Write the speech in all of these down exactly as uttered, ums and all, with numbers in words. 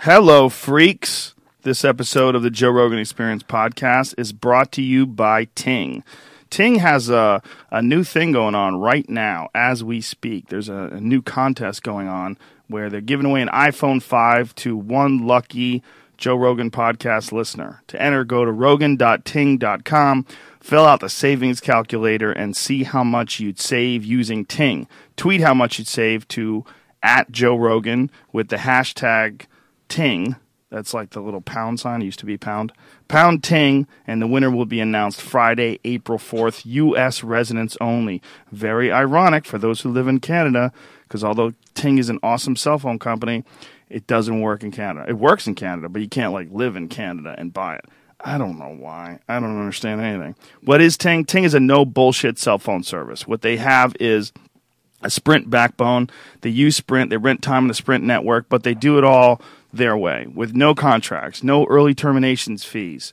Hello, freaks. This episode of the Joe Rogan Experience podcast is brought to you by Ting. Ting has a, a new thing going on right now as we speak. There's a, a new contest going on where they're giving away an iPhone five to one lucky Joe Rogan podcast listener. To enter, go to rogan dot ting dot com, fill out the savings calculator, and see how much you'd save using Ting. Tweet how much you'd save to at Joe Rogan with the hashtag Ting. That's like the little pound sign. It used to be pound. Pound Ting, and the winner will be announced Friday, April fourth, U S residents only. Very ironic for those who live in Canada, because although Ting is an awesome cell phone company, it doesn't work in Canada. It works in Canada, but you can't like live in Canada and buy it. I don't know why. I don't understand anything. What is Ting? Ting is a no-bullshit cell phone service. What they have is a Sprint backbone. They use Sprint. They rent time on the Sprint network, but they do it all their way with no contracts, no early terminations fees,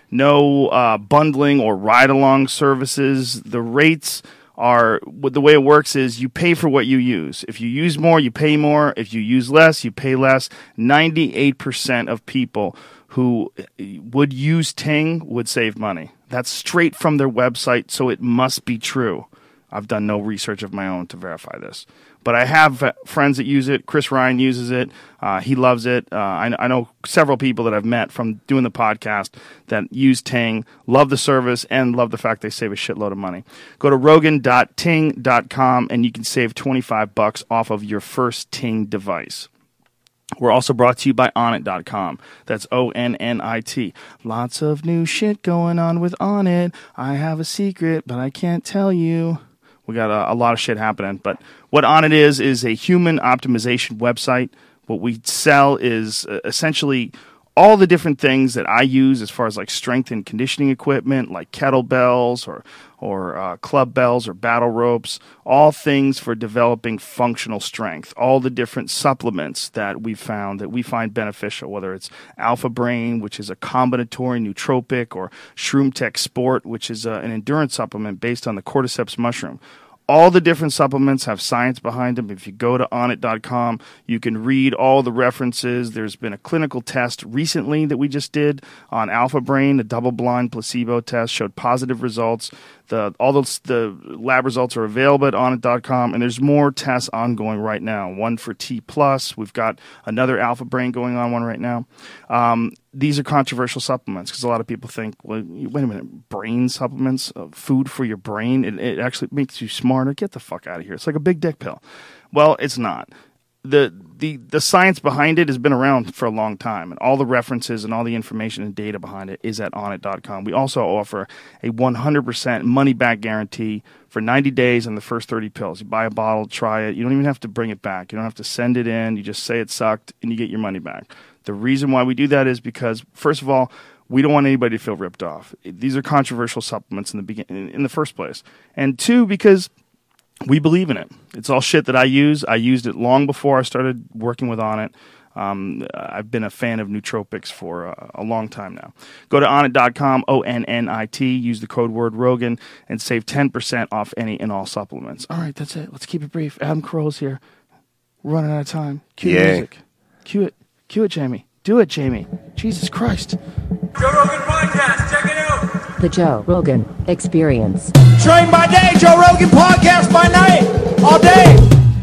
no uh, bundling or ride-along services. The rates are, the way it works is you pay for what you use. If you use more, you pay more. If you use less, you pay less. ninety-eight percent of people who would use Ting would save money. That's straight from their website, so it must be true. I've done no research of my own to verify this. But I have friends that use it. Chris Ryan uses it. Uh, he loves it. Uh, I, I know several people that I've met from doing the podcast that use Ting, love the service, and love the fact they save a shitload of money. Go to rogan dot ting dot com, and you can save twenty-five bucks off of your first Ting device. We're also brought to you by Onnit dot com. That's O N N I T. Lots of new shit going on with Onnit. I have a secret, but I can't tell you. We got a, a lot of shit happening, but what Onnit is is a human optimization website. What we sell is uh, essentially all the different things that I use as far as like strength and conditioning equipment, like kettlebells or or uh, club bells or battle ropes, all things for developing functional strength, all the different supplements that we found that we find beneficial, whether it's Alpha Brain, which is a combinatory nootropic, or Shroom Tech Sport, which is uh, an endurance supplement based on the cordyceps mushroom. All the different supplements have science behind them. If you go to onnit dot com, you can read all the references. There's been a clinical test recently that we just did on Alpha Brain. The double-blind placebo test showed positive results. The, all those, the lab results are available at onnit dot com, and there's more tests ongoing right now. One for T plus. We've got another Alpha Brain going on one right now. Um, these are controversial supplements because a lot of people think, well, wait a minute, brain supplements, uh, food for your brain, it, it actually makes you smarter. Get the fuck out of here. It's like a big dick pill. Well, it's not. The, the the science behind it has been around for a long time, and all the references and all the information and data behind it is at onnit dot com. We also offer a one hundred percent money-back guarantee for ninety days on the first thirty pills. You buy a bottle, try it. You don't even have to bring it back. You don't have to send it in. You just say it sucked, and you get your money back. The reason why we do that is because, first of all, we don't want anybody to feel ripped off. These are controversial supplements in the begin- in the first place. And two, because we believe in it. It's all shit that I use. I used it long before I started working with Onnit. Um, I've been a fan of nootropics for uh, a long time now. Go to onnit dot com, O N N I T, use the code word Rogan, and save ten percent off any and all supplements. All right, that's it. Let's keep it brief. Adam Carolla's here. We're running out of time. Cue Yay. the music. Cue it. Cue it, Jamie. Do it, Jamie. Jesus Christ. Joe Rogan Podcast, check it out. The Joe Rogan Experience. Train by day, Joe Rogan Podcast by night, all day.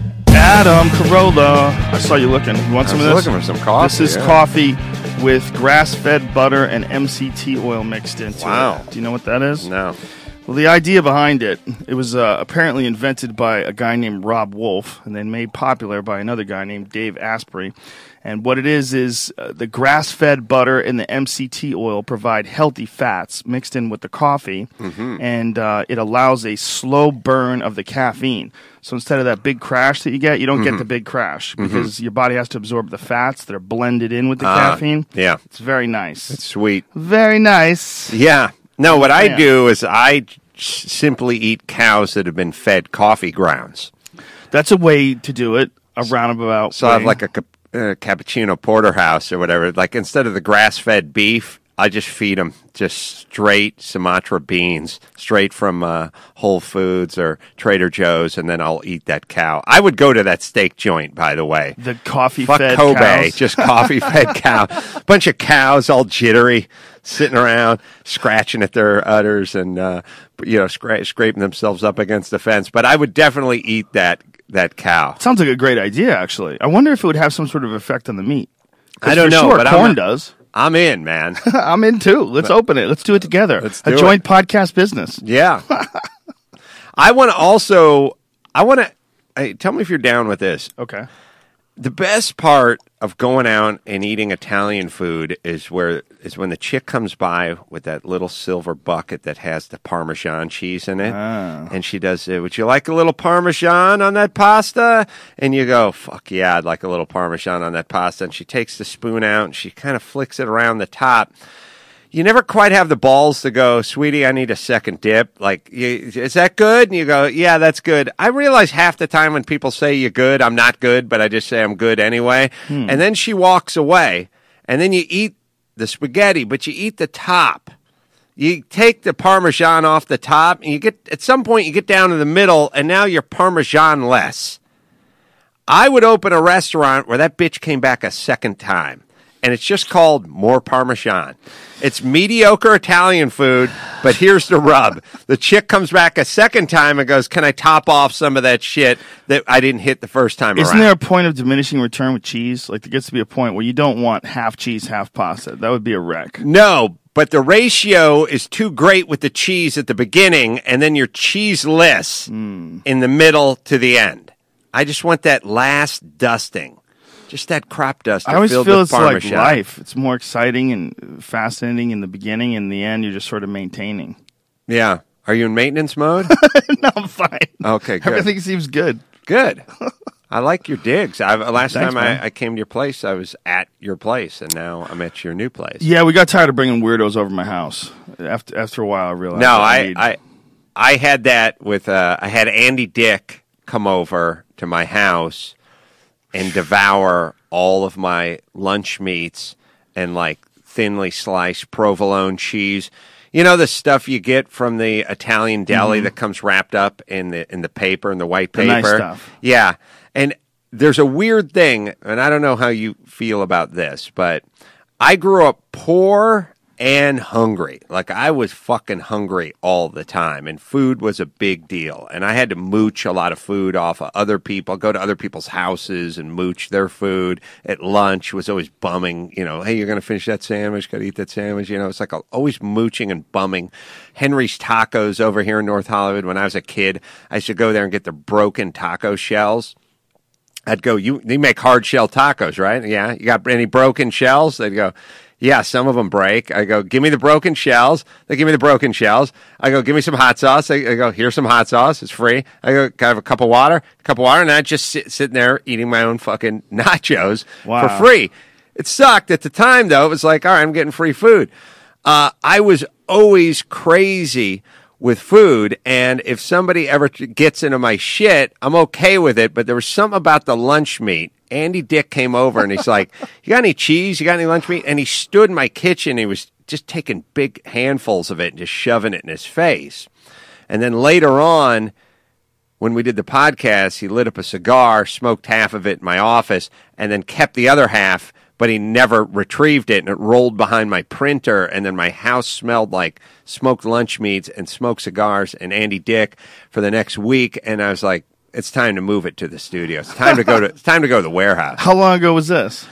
Adam Carolla, I saw you looking. You want some I of was this? looking for some coffee. This is yeah. coffee with grass-fed butter and M C T oil mixed into Wow. it. Do you know what that is? No. Well, the idea behind it, it was uh, apparently invented by a guy named Rob Wolf and then made popular by another guy named Dave Asprey. And what it is is uh, the grass-fed butter and the M C T oil provide healthy fats mixed in with the coffee, Mm-hmm. and uh, it allows a slow burn of the caffeine. So instead of that big crash that you get, you don't Mm-hmm. get the big crash because your body has to absorb the fats that are blended in with the Uh, caffeine. Yeah. It's very nice. It's sweet. very nice. Yeah. No, what I Yeah. do is I s- simply eat cows that have been fed coffee grounds. That's a way to do it, a roundabout So I have way. like a cap- uh, cappuccino porterhouse or whatever. Like instead of the grass-fed beef, I just feed them just straight Sumatra beans, straight from uh, Whole Foods or Trader Joe's, and then I'll eat that cow. I would go to that steak joint, by the way. The coffee Fuck fed Kobe, cows. just coffee fed cow. Bunch of cows, all jittery, sitting around, scratching at their udders, and uh, you know, scra- scraping themselves up against the fence. But I would definitely eat that that cow. Sounds like a great idea, actually. I wonder if it would have some sort of effect on the meat. 'Cause I don't for know, Sure, but corn I'm, does. I'm in, man. I'm in too. Let's open it. Let's do it together. Let's a do joint it. podcast business. Yeah. I want to also, I want to, hey, tell me if you're down with this. Okay. The best part of going out and eating Italian food is where is when the chick comes by with that little silver bucket that has the Parmesan cheese in it, Ah. and she does it. Would you like a little Parmesan on that pasta? And you go, fuck yeah, I'd like a little Parmesan on that pasta. And she takes the spoon out and she kind of flicks it around the top. You never quite have the balls to go, sweetie, I need a second dip. Like, you, is that good? And you go, yeah, that's good. I realize half the time when people say you're good, I'm not good, but I just say I'm good anyway. Hmm. And then she walks away, and then you eat the spaghetti, but you eat the top. You take the Parmesan off the top, and you get at some point you get down to the middle, and now you're Parmesan less. I would open a restaurant where that bitch came back a second time, and it's just called More Parmesan. It's mediocre Italian food, but here's the rub. The chick comes back a second time and goes, can I top off some of that shit that I didn't hit the first time Isn't around? there a point of diminishing return with cheese? Like, there gets to be a point where you don't want half cheese, half pasta. That would be a wreck. No, but the ratio is too great with the cheese at the beginning, and then you're cheeseless Mm. in the middle to the end. I just want that last dusting. Just that crop dust. I always filled feel with it's Parmesan. like life. It's more exciting and fascinating in the beginning. In the end, you're just sort of maintaining. Yeah. Are you in maintenance mode? No, I'm fine. Okay, good. Everything seems good. Good. I like your digs. I've, last Thanks, time man. I, I came to your place, I was at your place, and now I'm at your new place. Yeah, we got tired of bringing weirdos over my house. After after a while, I realized. No, that I, need- I, I had that with. Uh, I had Andy Dick come over to my house and devour all of my lunch meats and like thinly sliced provolone cheese. You know the stuff you get from the Italian deli that comes wrapped up in the in the paper, in the white The paper. nice stuff. Yeah. And there's a weird thing, and I don't know how you feel about this, but I grew up poor and hungry. Like, I was fucking hungry all the time, and food was a big deal. And I had to mooch a lot of food off of other people, go to other people's houses and mooch their food. At lunch was always bumming, you know, hey, you're going to finish that sandwich, got to eat that sandwich. You know, it's like always mooching and bumming. Henry's Tacos over here in North Hollywood, when I was a kid, I used to go there and get the broken taco shells. I'd go, you, they make hard shell tacos, right? Yeah. You got any broken shells? They'd go, yeah, some of them break. I go, give me the broken shells. They give me the broken shells. I go, give me some hot sauce. I, I go, here's some hot sauce. It's free. I go, can I have a cup of water? A cup of water. And I just sit sitting there eating my own fucking nachos Wow. for free. It sucked at the time, though. It was like, all right, I'm getting free food. Uh, I was always crazy with food, and if somebody ever t- gets into my shit, I'm okay with it, but there was something about the lunch meat. Andy Dick came over, and he's like, you got any cheese? You got any lunch meat? And he stood in my kitchen, and he was just taking big handfuls of it and just shoving it in his face. And then later on, when we did the podcast, he lit up a cigar, smoked half of it in my office, and then kept the other half, but he never retrieved it, and it rolled behind my printer, and then my house smelled like smoked lunch meats and smoked cigars and Andy Dick for the next week, and I was like, it's time to move it to the studio. It's time to go to it's time to go to the warehouse. How long ago was this?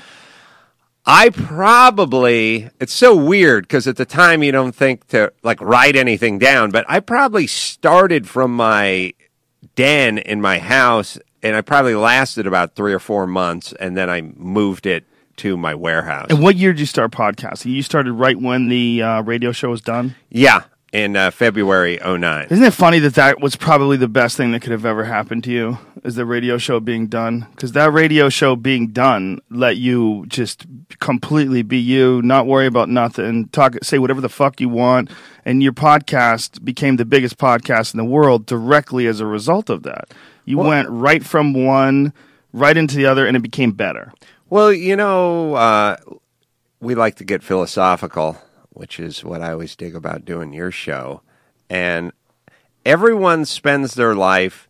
I probably, it's so weird because at the time you don't think to like write anything down, but I probably started from my den in my house, and I probably lasted about three or four months, and then I moved it to my warehouse. And what year did you start podcasting? You started right when the uh, radio show was done? Yeah, in uh, February oh nine. Isn't it funny that that was probably the best thing that could have ever happened to you, is the radio show being done? Because that radio show being done let you just completely be you, not worry about nothing, talk, say whatever the fuck you want, and your podcast became the biggest podcast in the world directly as a result of that. You Well- went right from one right into the other, and it became better. Well, you know, uh, we like to get philosophical which is what I always dig about doing your show. And everyone spends their life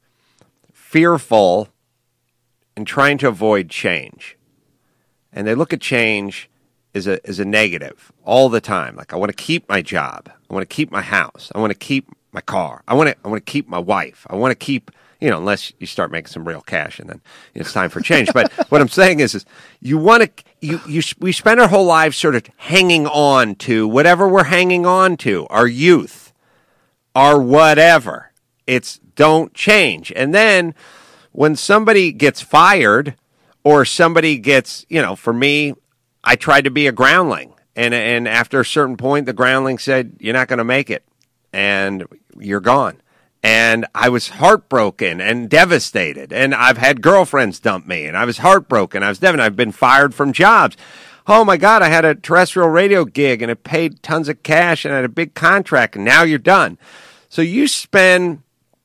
fearful and trying to avoid change. And they look at change as a as a negative all the time. Like, I want to keep my job. I want to keep my house. I want to keep my car. I want to I want to keep my wife. I want to keep, you know, unless you start making some real cash, and then it's time for change. But what I'm saying is, is you want to, you, you, we spend our whole lives sort of hanging on to whatever we're hanging on to, our youth, our whatever. It's don't change. And then when somebody gets fired or somebody gets, you know, for me, I tried to be a groundling. And, and after a certain point, the groundling said, you're not going to make it and you're gone. And I was heartbroken and devastated. And I've had girlfriends dump me, and I was heartbroken. I was devastated. I've been fired from jobs. Oh, my God, I had a terrestrial radio gig, and it paid tons of cash, and I had a big contract, and now you're done. So you spend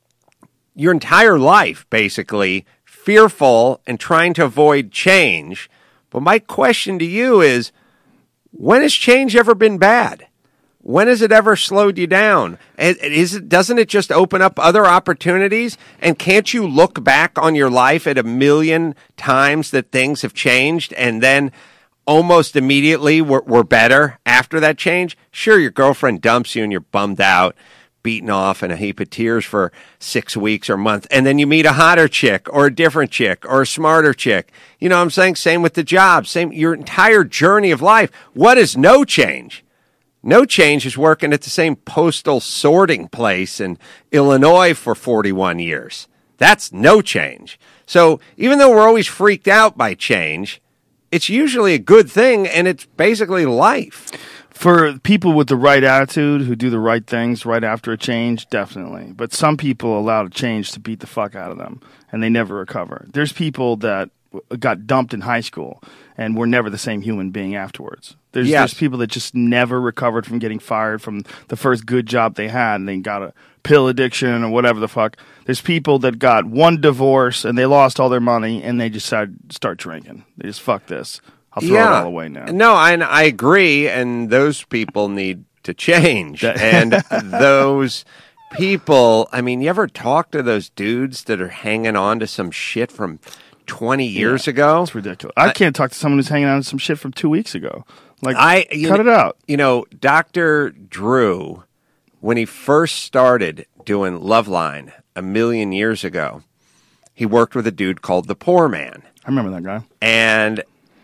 your entire life, basically, fearful and trying to avoid change. But my question to you is, when has change ever been bad? When has it ever slowed you down? Is it, doesn't it just open up other opportunities? And can't you look back on your life at a million times that things have changed and then almost immediately we're, we're better after that change? Sure, your girlfriend dumps you and you're bummed out, beaten off in a heap of tears for six weeks or a month. And then you meet a hotter chick or a different chick or a smarter chick. You know what I'm saying? Same with the job. Same, your entire journey of life. What is no change? No change is working at the same postal sorting place in Illinois for forty-one years. That's no change. So even though we're always freaked out by change, it's usually a good thing, and it's basically life. For people with the right attitude who do the right things right after a change, definitely. But some people allow a change to beat the fuck out of them, and they never recover. There's people that got dumped in high school and were never the same human being afterwards. There's, yes. there's people that just never recovered from getting fired from the first good job they had, and they got a pill addiction or whatever the fuck. There's people that got one divorce and they lost all their money and they just decided to start drinking. They just, fuck this. I'll throw yeah. it all away now. No, I, I agree, and those people need to change. And those people, I mean, you ever talk to those dudes that are hanging on to some shit from twenty years yeah, ago? It's ridiculous. I, I can't talk to someone who's hanging on to some shit from two weeks ago. Like, I, cut know, it out. You know, Doctor Drew, when he first started doing Loveline a million years ago, he worked with a dude called the Poor Man. I remember that guy. And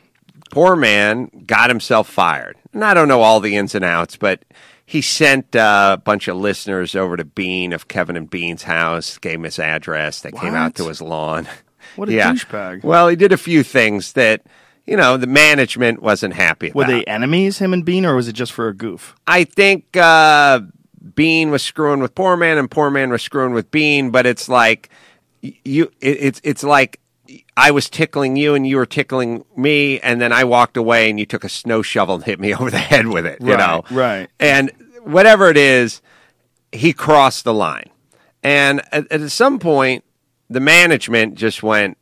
Poor Man got himself fired. And I don't know all the ins and outs, but he sent uh, a bunch of listeners over to Bean of Kevin and Bean's house, gave him his address. They What? came out to his lawn. What a yeah. douchebag. Well, he did a few things that, you know, the management wasn't happy about. Were they enemies, him and Bean, or was it just for a goof? I think uh, Bean was screwing with Poor Man, and Poor Man was screwing with Bean. But it's like you, it, it's it's like I was tickling you, and you were tickling me, and then I walked away, and you took a snow shovel and hit me over the head with it. You Right, know, right. And whatever it is, he crossed the line, and at, at some point, the management just went,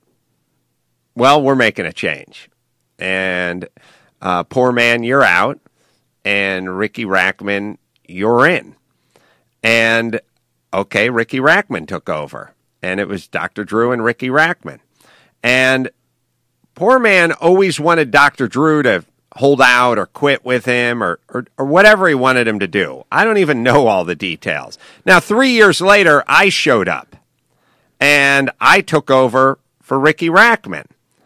"Well, we're making a change." And uh, Poor Man, you're out, and Ricky Rackman, you're in. And, okay, Ricky Rackman took over, and it was Doctor Drew and Ricky Rackman. And Poor Man always wanted Doctor Drew to hold out or quit with him or, or, or whatever he wanted him to do. I don't even know all the details. Now, three years later, I showed up, and I took over for Ricky Rackman.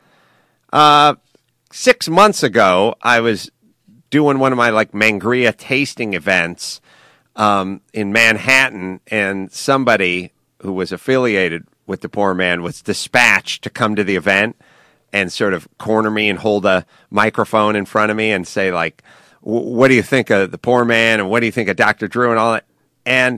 Uh... Six months ago, I was doing one of my like Mangria tasting events um, in Manhattan, and somebody who was affiliated with the Poor Man was dispatched to come to the event and sort of corner me and hold a microphone in front of me and say, like, what do you think of the Poor Man and what do you think of Doctor Drew and all that? And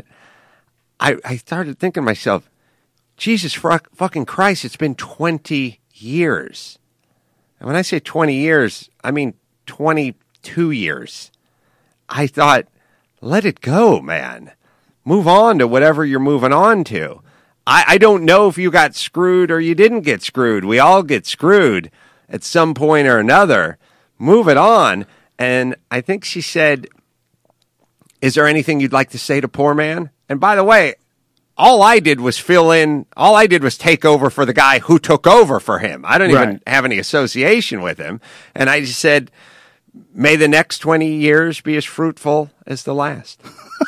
I, I started thinking to myself, Jesus fucking Christ, it's been twenty years. And when I say twenty years, I mean twenty-two years. I thought, let it go, man. Move on to whatever you're moving on to. I, I don't know if you got screwed or you didn't get screwed. We all get screwed at some point or another. Move it on. And I think she said is there anything you'd like to say to poor man? And by the way, all I did was fill in, all I did was take over for the guy who took over for him. I don't even Right. have any association with him. And I just said, may the next twenty years be as fruitful as the last.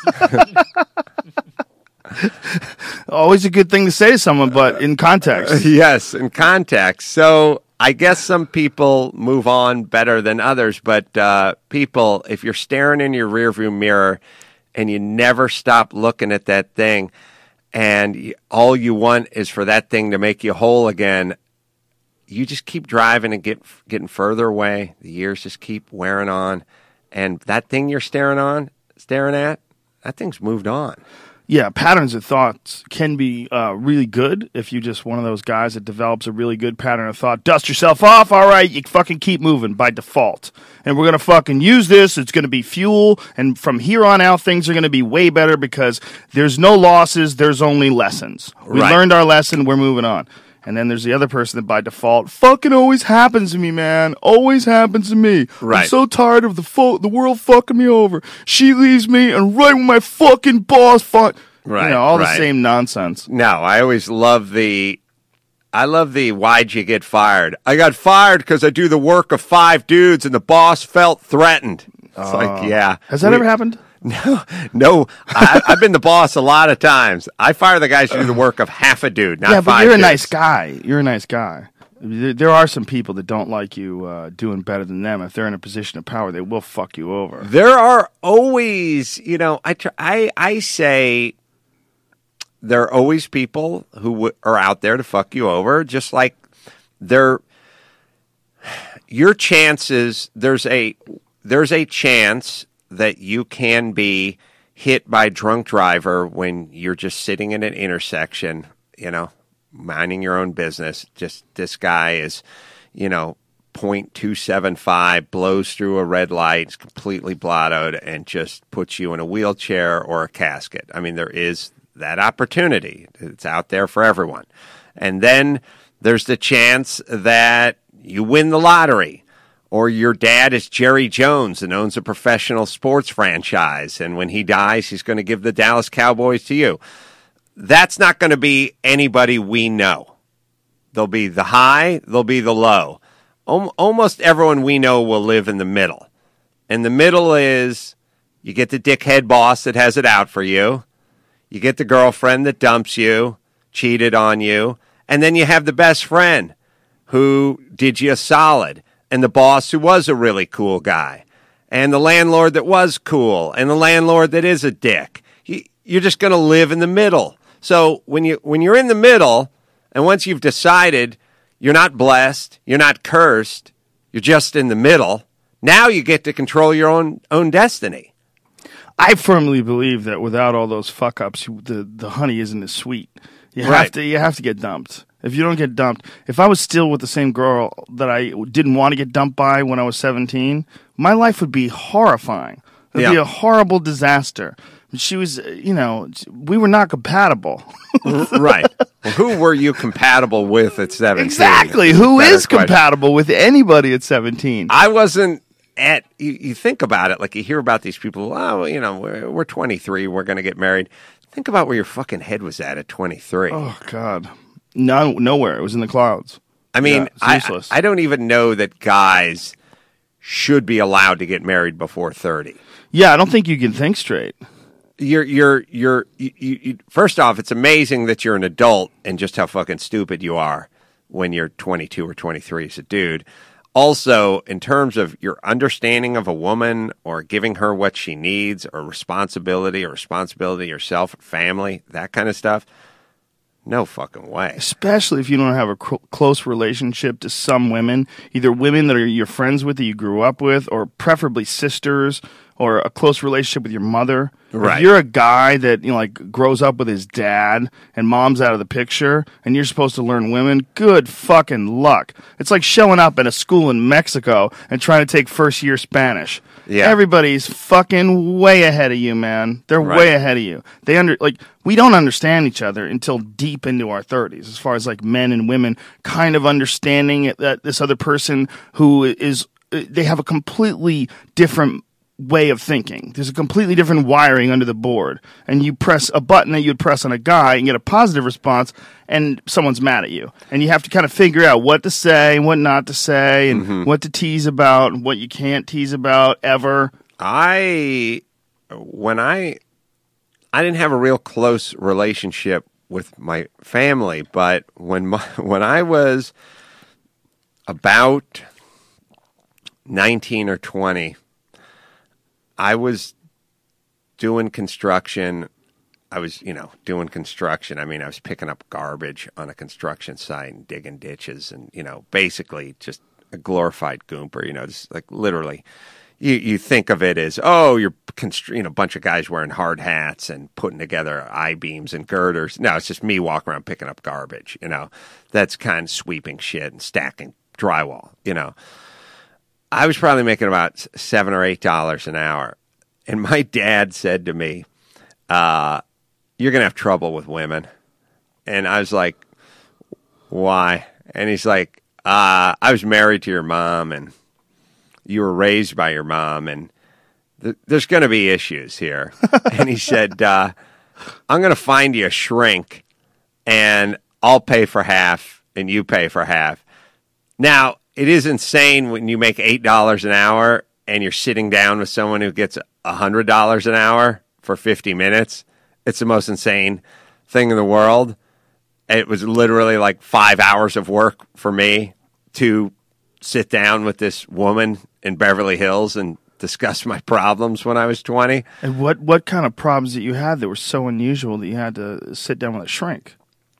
Always a good thing to say to someone, but in context. Yes, in context. So I guess some people move on better than others, but uh, people, if you're staring in your rearview mirror and you never stop looking at that thing, and you, all you want is for that thing to make you whole again, you just keep driving and get getting further away. The years just keep wearing on, and that thing you're staring on, staring at, that thing's moved on. Yeah, patterns of thoughts can be uh, really good if you just one of those guys that develops a really good pattern of thought. Dust yourself off, all right, you fucking keep moving by default. And we're going to fucking use this. It's going to be fuel. And from here on out, things are going to be way better because there's no losses. There's only lessons. We Right. learned our lesson. We're moving on. And then there's the other person that by default fucking always happens to me, man. Always happens to me. Right. I'm so tired of the fo- the world fucking me over. She leaves me, and right when my fucking boss fuck, Right, you know, all right. the same nonsense. No, I always love the, I love the why'd you get fired? I got fired because I do the work of five dudes and the boss felt threatened. It's like, yeah. Has that We- ever happened? No, no. I, I've been the boss a lot of times. I fire the guys who do the work of half a dude, not Yeah, but five you're a dudes. nice guy. You're a nice guy. There there are some people that don't like you uh, doing better than them. If they're in a position of power, they will fuck you over. There are always, you know, I tr- I I say there are always people who w- are out there to fuck you over, just like there. Your chances, there's a there's a chance that you can be hit by a drunk driver when you're just sitting in an intersection, you know, minding your own business. Just this guy is, you know, point two seven five, blows through a red light, is completely blottoed, and just puts you in a wheelchair or a casket. I mean, there is that opportunity. It's out there for everyone. And then there's the chance that you win the lottery, or your dad is Jerry Jones and owns a professional sports franchise, and when he dies, he's going to give the Dallas Cowboys to you. That's not going to be anybody we know. There'll be the high, there'll be the low. Al- almost everyone we know will live in the middle. And the middle is you get the dickhead boss that has it out for you. You get the girlfriend that dumps you, cheated on you. And then you have the best friend who did you a solid. And the boss who was a really cool guy. And the landlord that was cool. And the landlord that is a dick. You, you're just going to live in the middle. So when you when you're in the middle, and once you've decided you're not blessed, you're not cursed, you're just in the middle, now you get to control your own own destiny. I firmly believe that without all those fuck ups, the the honey isn't as sweet. You have Right. to you have to get dumped. If you don't get dumped, if I was still with the same girl that I didn't want to get dumped by when I was seventeen, my life would be horrifying. It would Yeah. be a horrible disaster. She was, uh, you know, we were not compatible. Right. Well, who were you compatible with at seventeen? Exactly. Who Better is question. compatible with anybody at seventeen? I wasn't at, you, you think about it, like you hear about these people, oh, you know, we're, we're twenty-three, we're going to get married. Think about where your fucking head was at at twenty-three. Oh, God. No, nowhere. It was in the clouds. I mean, Yeah, it's I, useless. I don't even know that guys should be allowed to get married before thirty. Yeah, I don't think you can think straight. You're, you're, you're, you, you, you, first off, it's amazing that you're an adult and just how fucking stupid you are when you're twenty-two or twenty-three as a dude. Also, in terms of your understanding of a woman or giving her what she needs or responsibility or responsibility yourself, family, that kind of stuff, no fucking way. Especially if you don't have a cr- close relationship to some women, either women that are your friends with that you grew up with, or preferably sisters, or a close relationship with your mother. Right. If you're a guy that, you know, like grows up with his dad and mom's out of the picture and you're supposed to learn women, good fucking luck. It's like showing up at a school in Mexico and trying to take first year Spanish. Yeah. Everybody's fucking way ahead of you, man. They're Right. way ahead of you. They under like we don't understand each other until deep into our thirties, as far as like men and women kind of understanding that this other person who is they have a completely different way of thinking. There's a completely different wiring under the board. And you press a button that you would press on a guy and get a positive response, and someone's mad at you. And you have to kind of figure out what to say and what not to say, and mm-hmm. what to tease about and what you can't tease about ever. I, when I, I didn't have a real close relationship with my family, but when my, when I was about nineteen or twenty, I was doing construction. I was, you know, doing construction. I mean, I was picking up garbage on a construction site and digging ditches and, you know, basically just a glorified goomper, you know, just like literally. You you think of it as, oh, you're, constr- you know, a bunch of guys wearing hard hats and putting together I-beams and girders. No, it's just me walking around picking up garbage, you know. That's kind of sweeping shit and stacking drywall, you know. I was probably making about seven or eight dollars an hour, and my dad said to me, uh, "You're gonna have trouble with women," and I was like, "Why?" And he's like, uh, "I was married to your mom, and you were raised by your mom, and th- there's going to be issues here." And he said, uh, "I'm going to find you a shrink, and I'll pay for half, and you pay for half." Now, it is insane when you make eight dollars an hour and you're sitting down with someone who gets one hundred dollars an hour for fifty minutes. It's the most insane thing in the world. It was literally like five hours of work for me to sit down with this woman in Beverly Hills and discuss my problems when I was twenty. And what, what kind of problems that you had that were so unusual that you had to sit down with a shrink?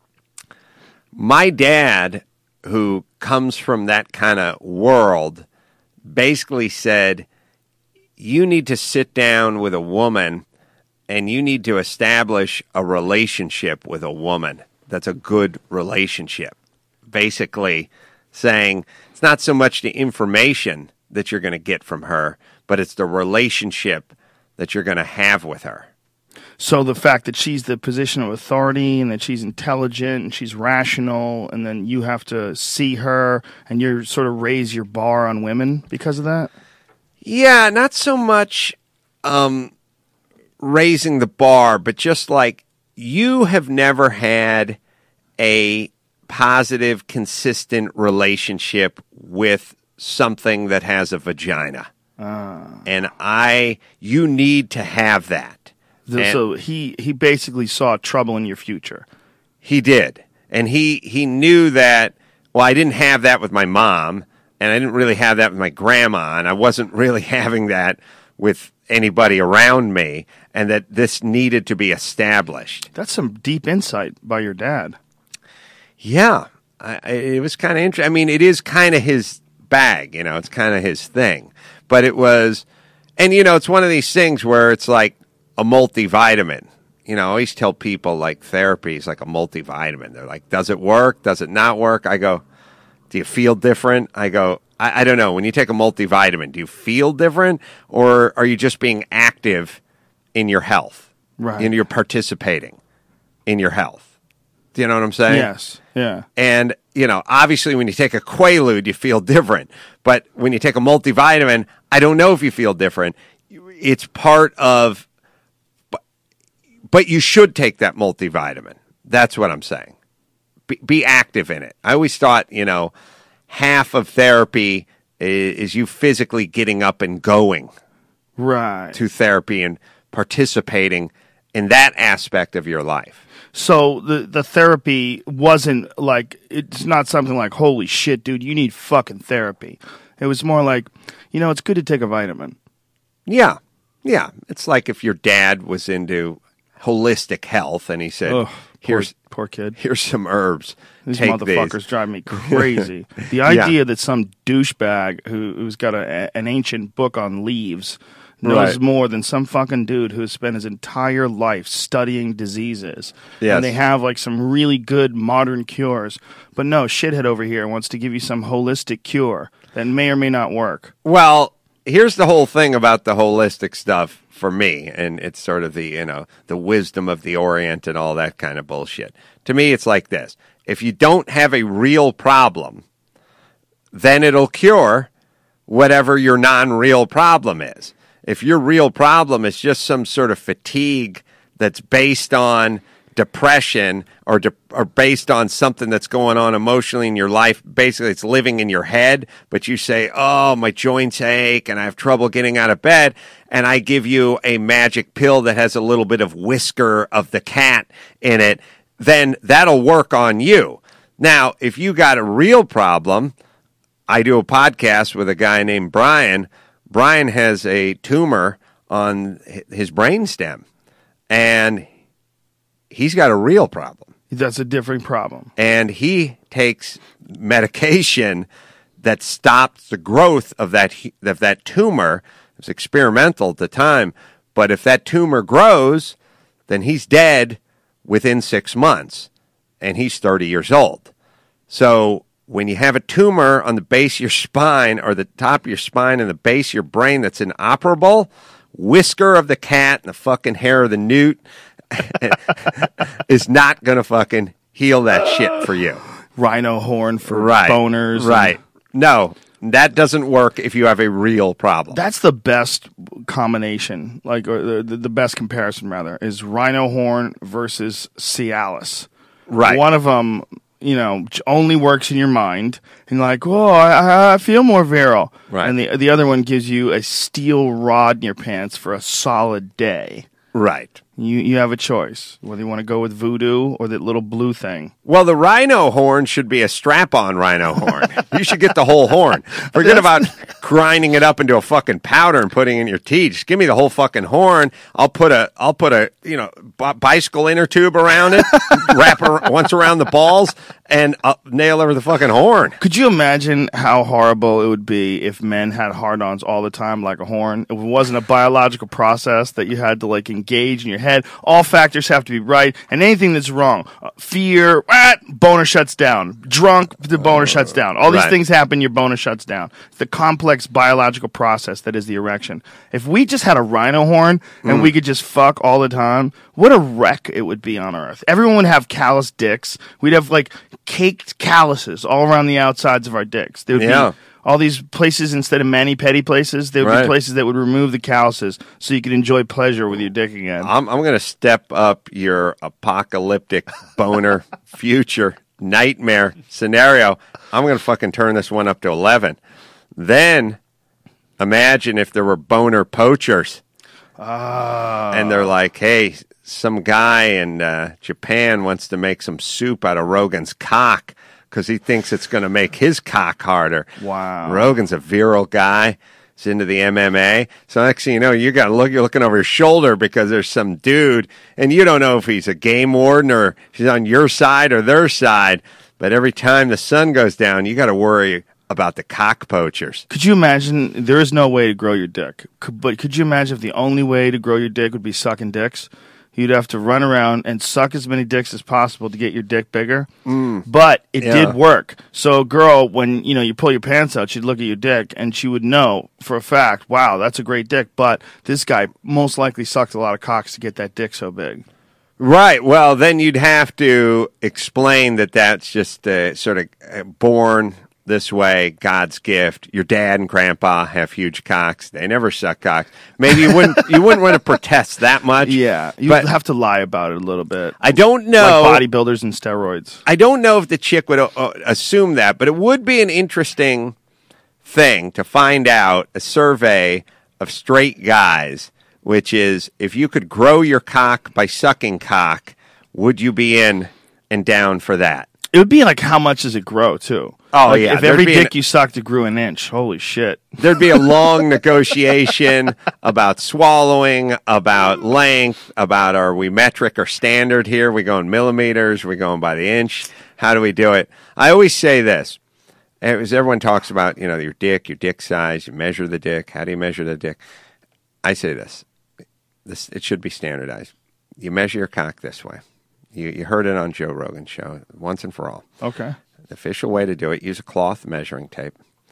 My dad, who comes from that kind of world, basically said, you need to sit down with a woman and you need to establish a relationship with a woman that's a good relationship. Basically saying it's not so much the information that you're going to get from her, but it's the relationship that you're going to have with her. So the fact that she's the position of authority and that she's intelligent and she's rational, and then you have to see her and you sort of raise your bar on women because of that? Yeah, not so much um, raising the bar, but just like you have never had a positive, consistent relationship with something that has a vagina. Ah. And I, you need to have that. The, so he, he basically saw trouble in your future. He did. And he, he knew that, well, I didn't have that with my mom, and I didn't really have that with my grandma, and I wasn't really having that with anybody around me, and that this needed to be established. That's some deep insight by your dad. Yeah. I, it was kind of interesting. I mean, it is kind of his bag, you know, it's kind of his thing. But it was, and, you know, it's one of these things where it's like, a multivitamin. You know, I always tell people like therapy is like a multivitamin. They're like, does it work? Does it not work? I go, do you feel different? I go, I, I don't know. When you take a multivitamin, do you feel different? Or are you just being active in your health? Right. And you're participating in your health. Do you know what I'm saying? Yes. Yeah. And, you know, obviously when you take a Quaalude, you feel different. But when you take a multivitamin, I don't know if you feel different. It's part of, but you should take that multivitamin. That's what I'm saying. Be, be active in it. I always thought, you know, half of therapy is, is you physically getting up and going right to therapy and participating in that aspect of your life. So the, the therapy wasn't like, it's not something like, holy shit, dude, you need fucking therapy. It was more like, you know, it's good to take a vitamin. Yeah. Yeah. It's like if your dad was into holistic health, and he said, Ugh, "Here's poor, poor kid. Here's some herbs. These Take motherfuckers these." drive me crazy. The idea Yeah. that some douchebag who, who's got a, an ancient book on leaves knows Right. more than some fucking dude who has spent his entire life studying diseases. Yes. And they have like some really good modern cures. But no, shithead over here wants to give you some holistic cure that may or may not work. Well, here's the whole thing about the holistic stuff for me, and it's sort of the, you know, the wisdom of the Orient and all that kind of bullshit. To me, it's like this. If you don't have a real problem, then it'll cure whatever your non-real problem is. If your real problem is just some sort of fatigue that's based on depression or de- or based on something that's going on emotionally in your life, basically it's living in your head, but you say, oh, my joints ache and I have trouble getting out of bed, and I give you a magic pill that has a little bit of whisker of the cat in it, then that'll work on you. Now, if you got a real problem, I do a podcast with a guy named Brian. Brian has a tumor on his brainstem, and he's got a real problem. That's a different problem. And he takes medication that stops the growth of that of that tumor. It's experimental at the time, but if that tumor grows, then he's dead within six months, and he's thirty years old. So when you have a tumor on the base of your spine or the top of your spine and the base of your brain that's inoperable, whisker of the cat and the fucking hair of the newt is not going to fucking heal that shit for you. Rhino horn for right. boners. Right. And no, that doesn't work if you have a real problem. That's the best combination, like or the, the best comparison, rather, is rhino horn versus Cialis. Right. One of them, you know, only works in your mind, and like, whoa, I, I feel more virile. Right. And the the other one gives you a steel rod in your pants for a solid day. Right. You you have a choice whether you want to go with voodoo or that little blue thing. Well, the rhino horn should be a strap-on rhino horn. You should get the whole horn. Forget about grinding it up into a fucking powder and putting it in your tea. Just give me the whole fucking horn. I'll put a I'll put a you know b- bicycle inner tube around it, wrap it once around the balls, and I'll nail over the fucking horn. Could you imagine how horrible it would be if men had hard-ons all the time like a horn? If it wasn't a biological process that you had to like engage in your head. All factors have to be right, and anything that's wrong, uh, fear, ah, boner shuts down. Drunk, the boner shuts down. All these Right. things happen, your boner shuts down. It's the complex biological process that is the erection. If we just had a rhino horn and Mm. we could just fuck all the time, what a wreck it would be on Earth. Everyone would have callous dicks. We'd have like caked calluses all around the outsides of our dicks. There would Yeah. be all these places, instead of mani-pedi places, there would Right. be places that would remove the calluses so you could enjoy pleasure with your dick again. I'm I'm going to step up your apocalyptic boner future nightmare scenario. I'm going to fucking turn this one up to eleven. Then imagine if there were boner poachers. Ah. And they're like, hey, some guy in uh, Japan wants to make some soup out of Rogan's cock because he thinks it's going to make his cock harder. Wow. Rogan's a virile guy. He's into the M M A. So next thing you know, you got to look. You're looking over your shoulder because there's some dude, and you don't know if he's a game warden or if he's on your side or their side. But every time the sun goes down, you got to worry about the cock poachers. Could you imagine? There is no way to grow your dick. Could, but could you imagine if the only way to grow your dick would be sucking dicks? You'd have to run around and suck as many dicks as possible to get your dick bigger. Mm. But it Yeah. did work. So a girl, when you know you pull your pants out, she'd look at your dick and she would know for a fact, wow, that's a great dick. But this guy most likely sucked a lot of cocks to get that dick so big. Right. Well, then you'd have to explain that that's just uh, sort of uh, born this way, God's gift. Your dad and grandpa have huge cocks. They never suck cocks. Maybe you wouldn't you wouldn't want to protest that much. Yeah, you but have to lie about it a little bit. I don't know. Like bodybuilders and steroids. I don't know if the chick would uh, assume that, but it would be an interesting thing to find out a survey of straight guys, which is if you could grow your cock by sucking cock, would you be in and down for that? It would be like how much does it grow too? Oh, Like, yeah, if there'd every be dick an- you sucked it grew an inch, holy shit. There'd be a long negotiation about swallowing, about length, about are we metric or standard here? We going millimeters? We going by the inch? How do we do it? I always say this. As everyone talks about, you know, your dick, your dick size, you measure the dick. How do you measure the dick? I say this. This it should be standardized. You measure your cock this way. You, you heard it on Joe Rogan's show once and for all. Okay. The official way to do it, use a cloth measuring tape.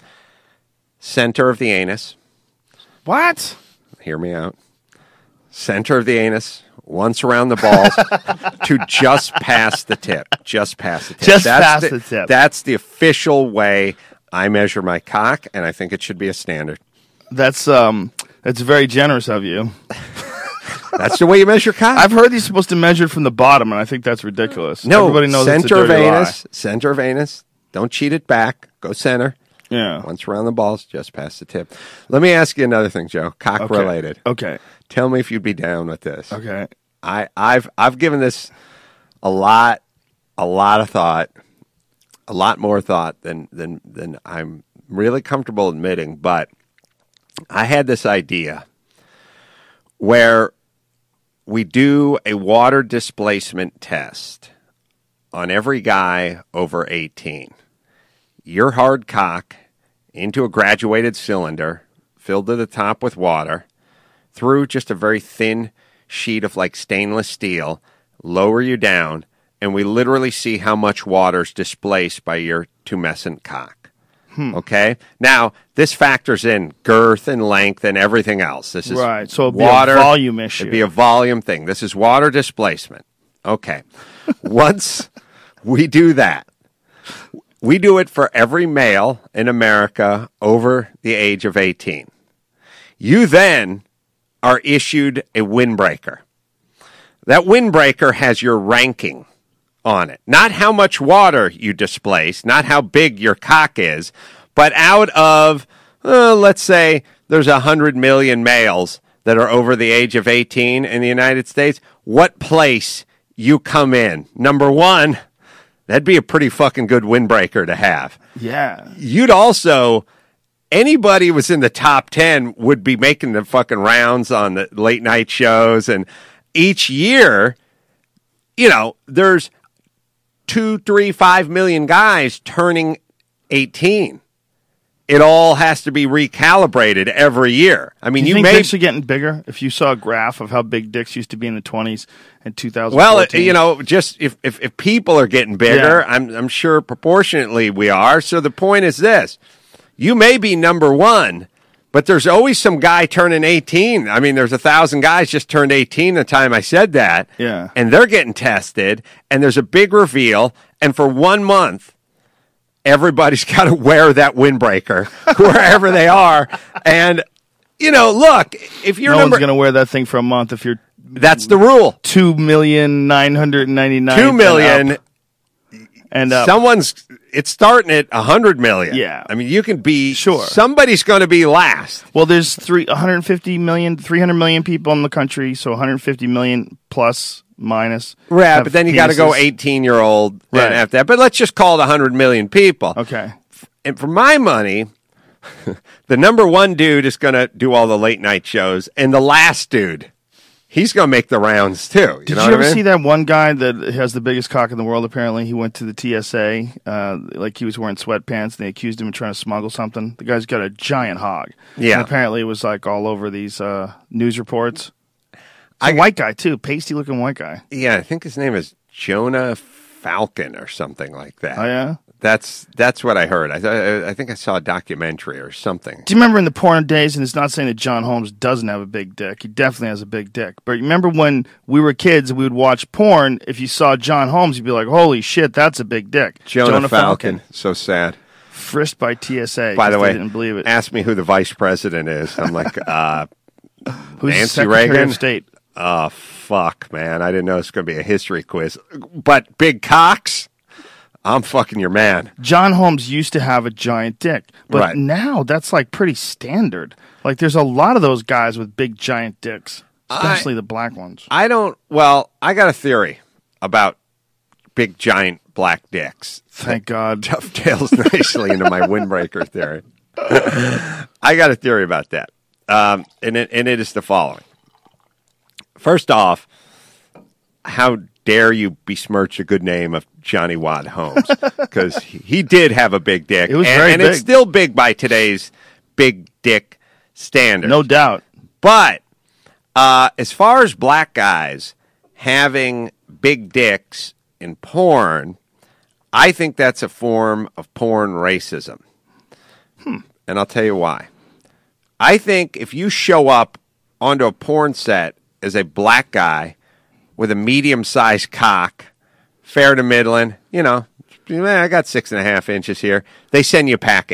Center of the anus. What? Hear me out. Center of the anus, once around the balls, to just past the tip. Just past the tip. Just that's past the, the tip. That's the official way I measure my cock, and I think it should be a standard. That's um It's very generous of you. That's the way you measure cock. I've heard he's supposed to measure from the bottom, and I think that's ridiculous. No, Everybody knows it's a center dirty venous. Center venous. Don't cheat it back. Go center. lie. Yeah. Once around the balls, just past the tip. Let me ask you another thing, Joe. Cock Okay. related. Okay. Tell me if you'd be down with this. Okay. I, I've I've given this a lot, a lot of thought, a lot more thought than than than I'm really comfortable admitting. But I had this idea where we do a water displacement test on every guy over eighteen. Your hard cock into a graduated cylinder filled to the top with water through just a very thin sheet of like stainless steel, lower you down, and we literally see how much water's displaced by your tumescent cock. Hmm. Okay? Now, this factors in girth and length and everything else. This is Right. So it'd water, be a volume issue. It'd be a volume thing. This is water displacement. Okay. Once we do that, we do it for every male in America over the age of eighteen. You then are issued a windbreaker. That windbreaker has your ranking on it. Not how much water you displace, not how big your cock is, but out of, uh, let's say, there's one hundred million males that are over the age of eighteen in the United States, what place you come in. Number one, that'd be a pretty fucking good windbreaker to have. Yeah. You'd also, anybody who was in the top ten would be making the fucking rounds on the late night shows. And each year, you know, there's two, three, five million guys turning eighteen. It all has to be recalibrated every year. I mean, Do you, you think may dicks are getting bigger? If you saw a graph of how big dicks used to be in the twenties and two thousand well, fourteen. you know, just if, if, if people are getting bigger, Yeah. I'm I'm sure proportionately we are. So the point is this: you may be number one, but there's always some guy turning eighteen. I mean, there's a thousand guys just turned eighteen the time I said that. Yeah. And they're getting tested, and there's a big reveal, and for one month, everybody's got to wear that windbreaker wherever they are. And, you know, look, if you're no number... one's going to wear that thing for a month if you're That's the rule. two million nine hundred ninety-nine. Two million... And up. Someone's, it's starting at one hundred million. Yeah. I mean, you can be, Sure. somebody's going to be last. Well, there's three, one hundred fifty million, three hundred million people in the country, so one hundred fifty million plus, minus. Right, have but then you got to go penises. eighteen-year-old Right. and after that. But let's just call it one hundred million people. Okay. And for my money, the number one dude is going to do all the late night shows, and the last dude, he's going to make the rounds too. You Did know you what ever I mean? see that one guy that has the biggest cock in the world, apparently? He went to the T S A, uh, like he was wearing sweatpants, and they accused him of trying to smuggle something. The guy's got a giant hog. Yeah. And apparently it was like all over these uh, news reports. It's I- a white guy, too. Pasty-looking white guy. Yeah, I think his name is Jonah Falcon or something like that. Oh, yeah? That's that's what I heard. I th- I think I saw a documentary or something. Do you remember in the porn days, and it's not saying that John Holmes doesn't have a big dick. He definitely has a big dick. But remember when we were kids and we would watch porn, if you saw John Holmes, you'd be like, holy shit, that's a big dick. Jonah, Falcon. So sad. Frisked by T S A. By the 'cause way, they didn't believe it. ask me who the vice president is. I'm like, uh, Who's the Nancy Secretary Reagan? of State? oh, fuck, man. I didn't know it's going to be a history quiz. But big cocks, I'm fucking your man. John Holmes used to have a giant dick, but Right. now that's like pretty standard. Like there's a lot of those guys with big giant dicks, especially the black ones. I don't, well, I got a theory about big, giant black dicks. Thank God. Dovetails nicely into my windbreaker theory. I got a theory about that. Um, and, it, and it is the following. First off, how dare you besmirch the good name of Johnny Watt Holmes? Because he, he did have a big dick. It was and, very and big. it's still big by today's big dick standards. No doubt. But uh, as far as black guys having big dicks in porn, I think that's a form of porn racism. Hmm. And I'll tell you why. I think if you show up onto a porn set as a black guy with a medium-sized cock, fair to middling, you know, eh, I got six and a half inches here, they send you packing.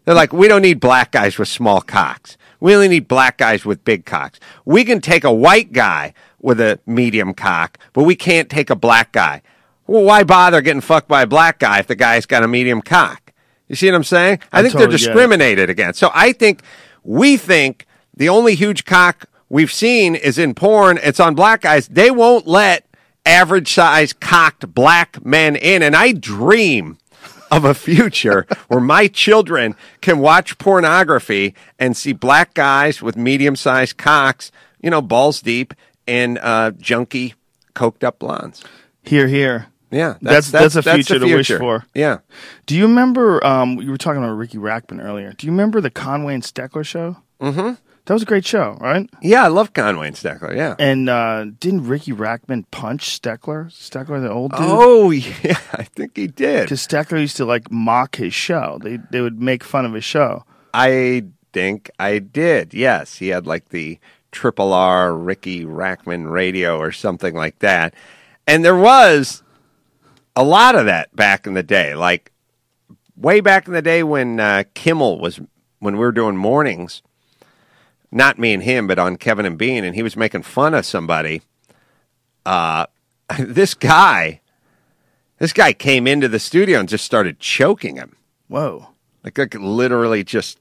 They're like, we don't need black guys with small cocks. We only need black guys with big cocks. We can take a white guy with a medium cock, but we can't take a black guy. Well, why bother getting fucked by a black guy if the guy's got a medium cock? You see what I'm saying? I, I think totally they're discriminated against. So I think we think the only huge cock we've seen is in porn. It's on black guys. They won't let average size cocked black men in. And I dream of a future where my children can watch pornography and see black guys with medium-sized cocks, you know, balls deep, and uh, junky, coked-up blondes. Here, here. Yeah, that's that's, that's a future, the to wish future. for. Yeah. Do you remember? Um, you were talking about Ricky Rackman earlier. Do you remember the Conway and Steckler show? Mm-hmm. That was a great show, right? Yeah, I love Conway and Steckler. Yeah. And uh, didn't Ricky Rackman punch Steckler? Steckler, the old dude. Oh yeah, I think he did. Because Steckler used to like mock his show. They they would make fun of his show. I think I did. Yes, he had like the Triple R Ricky Rackman radio or something like that, and there was a lot of that back in the day. Like way back in the day when uh, Kimmel was when we were doing mornings. Not me and him, but on Kevin and Bean, and he was making fun of somebody. Uh, this guy, this guy came into the studio and just started choking him. Whoa. Like, like literally just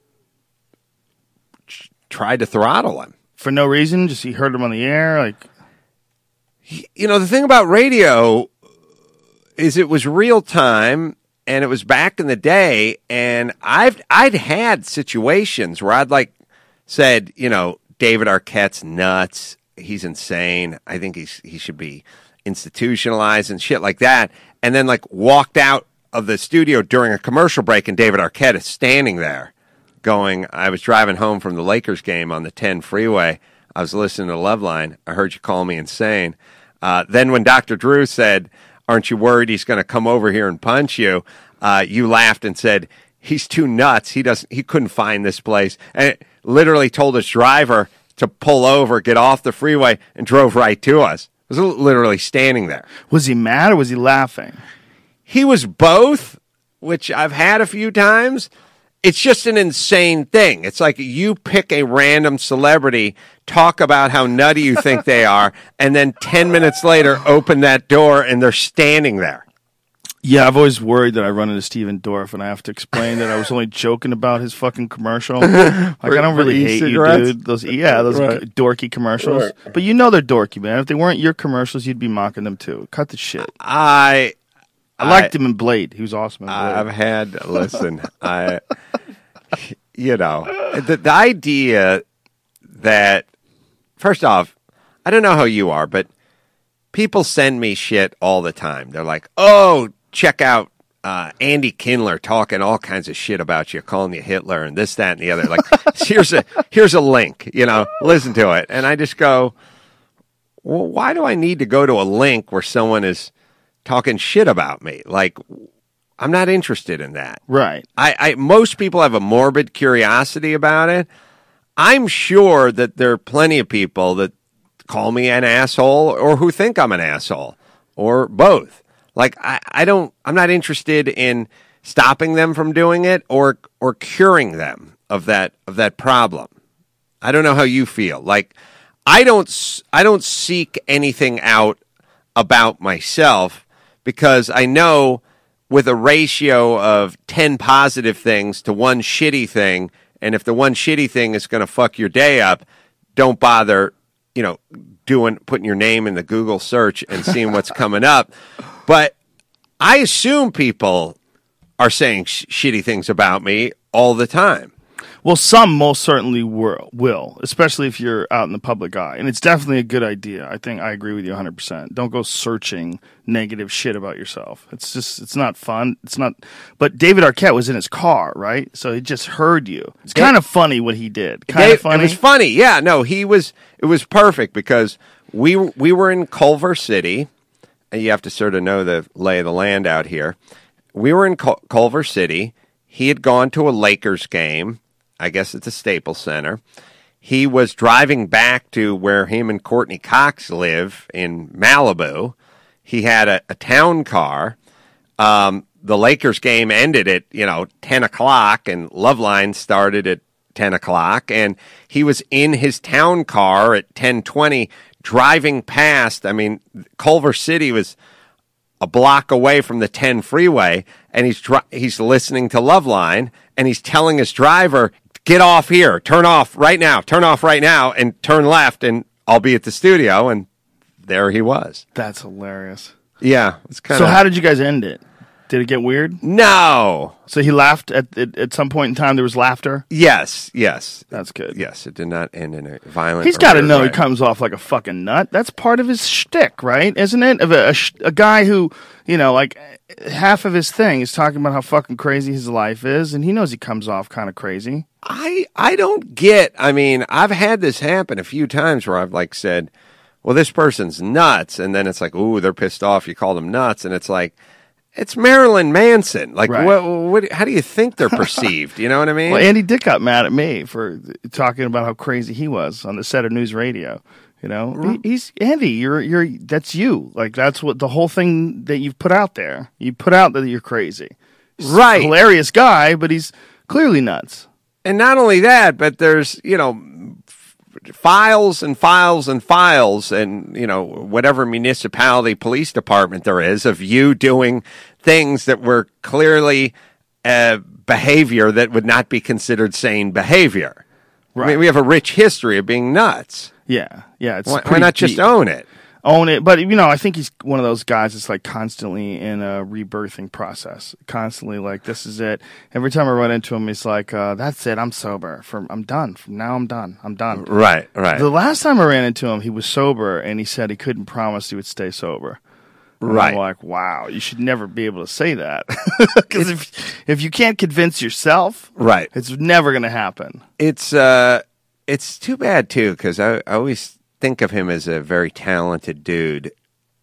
ch- tried to throttle him. For no reason? Just he heard him on the air? Like, You know, the thing about radio is it was real time, and it was back in the day, and I've I'd had situations where I'd like, said, you know, David Arquette's nuts. He's insane. I think he's he should be institutionalized and shit like that. And then like walked out of the studio during a commercial break, and David Arquette is standing there going, I was driving home from the Lakers game on the ten freeway. I was listening to Loveline. I heard you call me insane. Uh, then when Doctor Drew said, aren't you worried he's going to come over here and punch you? Uh, you laughed and said, he's too nuts. He doesn't. He couldn't find this place. And it literally told his driver to pull over, get off the freeway, and drove right to us. It was literally standing there. was he mad or was he laughing? He was both, which I've had a few times. It's just an insane thing. It's like you pick a random celebrity, talk about how nutty you think they are, and then ten minutes later open that door and they're standing there. Yeah, I've always worried that I run into Steven Dorff and I have to explain that I was only joking about his fucking commercial. Like, I don't really hate e-cigarettes? you, dude. Those, yeah, those Right. dorky commercials. Right. But you know they're dorky, man. If they weren't your commercials, you'd be mocking them too. Cut the shit. I I liked him in Blade. He was awesome in Blade. I've had, listen, I, you know, the, the idea that, first off, I don't know how you are, but people send me shit all the time. They're like, oh, check out uh, Andy Kindler talking all kinds of shit about you, calling you Hitler and this, that, and the other. Like, here's a here's a link, you know, listen to it. And I just go, well, why do I need to go to a link where someone is talking shit about me? Like, I'm not interested in that. Right. I, I most people have a morbid curiosity about it. I'm sure that there are plenty of people that call me an asshole or who think I'm an asshole or both. Like, I, I don't, I'm not interested in stopping them from doing it or, or curing them of that, of that problem. I don't know how you feel. Like, I don't, I don't seek anything out about myself because I know with a ratio of ten positive things to one shitty thing, and if the one shitty thing is going to fuck your day up, don't bother, you know, doing, putting your name in the Google search and seeing what's coming up. But I assume people are saying sh- shitty things about me all the time. Well, some most certainly will, will, especially if you're out in the public eye. And it's definitely a good idea. I think I agree with you one hundred percent. Don't go searching negative shit about yourself. It's just, it's not fun. It's not, but David Arquette was in his car, right? So he just heard you. It's kind of funny what he did. Kind They- of funny. It was funny. Yeah, no, he was, it was perfect because we, we were in Culver City. You have to sort of know the lay of the land out here. We were in Cul- Culver City. He had gone to a Lakers game. I guess it's a Staples Center. He was driving back to where him and Courtney Cox live in Malibu. He had a, a town car. Um, the Lakers game ended at, you know, ten o'clock and Loveline started at ten o'clock. And he was in his town car at ten twenty driving past. I mean, Culver City was a block away from the ten freeway, and he's dri- he's listening to Loveline, and he's telling his driver, get off here, turn off right now, turn off right now, and turn left, and I'll be at the studio. And there he was. That's hilarious. Yeah. It's kind So of. how did you guys end it? Did it get weird? No. So he laughed at, at at some point in time. There was laughter. Yes. Yes. That's good. Yes. It did not end in a violent. He's or got to weird know way. he comes off like a fucking nut. That's part of his shtick, right? Isn't it? Of a, a, sh- a guy who, you know, like half of his thing is talking about how fucking crazy his life is, and he knows he comes off kind of crazy. I I don't get. I mean, I've had this happen a few times where I've like said, "Well, this person's nuts," and then it's like, "Ooh, they're pissed off." You call them nuts, and it's like, it's Marilyn Manson. Like, Right. what, what? How do you think they're perceived? You know what I mean? Well, Andy Dick got mad at me for talking about how crazy he was on the set of News Radio. You know, he, he's Andy. You're you're that's you. Like that's what the whole thing that you've put out there. You put out that you're crazy. He's Right. a hilarious guy, but he's clearly nuts. And not only that, but there's, you know, f- files and files and files and, you know, whatever municipality police department there is of you doing things that were clearly uh, behavior that would not be considered sane behavior. I mean, we have a rich history of being nuts. Yeah, yeah. It's Why, why pretty not just deep. own it? Own it, but you know, I think he's one of those guys that's like constantly in a rebirthing process. Constantly like, this is it. Every time I run into him, he's like, uh, "That's it. I'm sober. From I'm done. From now, I'm done. I'm done." Right, right. The last time I ran into him, he was sober, and he said he couldn't promise he would stay sober. And Right. I'm like, wow, you should never be able to say that because if if you can't convince yourself, Right. it's never going to happen. It's uh, it's too bad too, because I, I always think of him as a very talented dude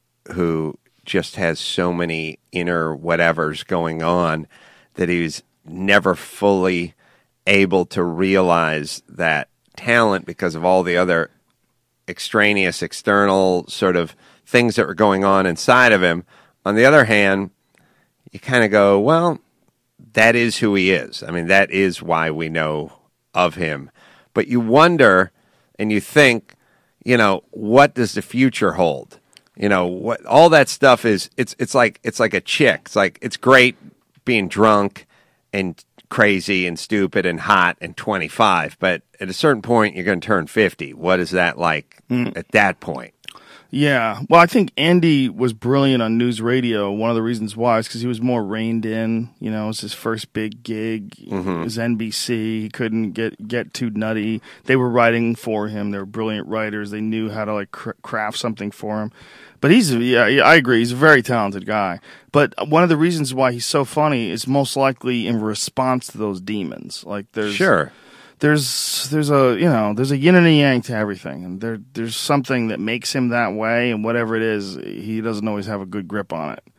who just has so many inner whatevers going on that he was never fully able to realize that talent because of all the other extraneous, external sort of things that were going on inside of him. On the other hand, you kind of go, well, that is who he is. I mean, that is why we know of him. But you wonder and you think, you know, what does the future hold? You know, what all that stuff is. It's it's like it's like a chick. It's like it's great being drunk and crazy and stupid and hot and twenty-five, but at a certain point you're going to turn fifty. What is that like Mm. at that point? Yeah. Well, I think Andy was brilliant on News Radio. One of the reasons why is because he was more reined in. You know, it was his first big gig. Mm-hmm. It was N B C. He couldn't get, get too nutty. They were writing for him. They were brilliant writers. They knew how to like cr- craft something for him. But he's, yeah, yeah, I agree. He's a very talented guy. But one of the reasons why he's so funny is most likely in response to those demons. Like there's, Sure. there's there's a you know there's a yin and a yang to everything, and there there's something that makes him that way, and whatever it is, he doesn't always have a good grip on it.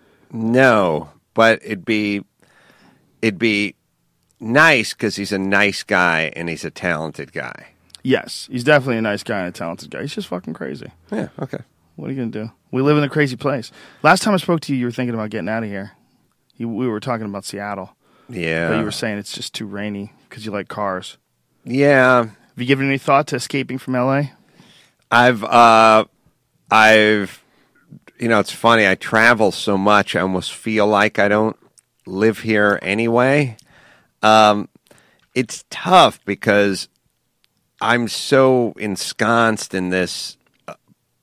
No, but it'd be it'd be nice because he's a nice guy and he's a talented guy. Yes, he's definitely a nice guy and a talented guy. He's just fucking crazy. Yeah. Okay. What are you gonna do? We live in a crazy place. Last time I spoke to you, you were thinking about getting out of here. You, we were talking about Seattle, Yeah. but you were saying it's just too rainy because you like cars. Yeah. Have you given any thought to escaping from L A? I've uh, I've you know, it's funny. I travel so much, I almost feel like I don't live here anyway. Um, it's tough because I'm so ensconced in this uh,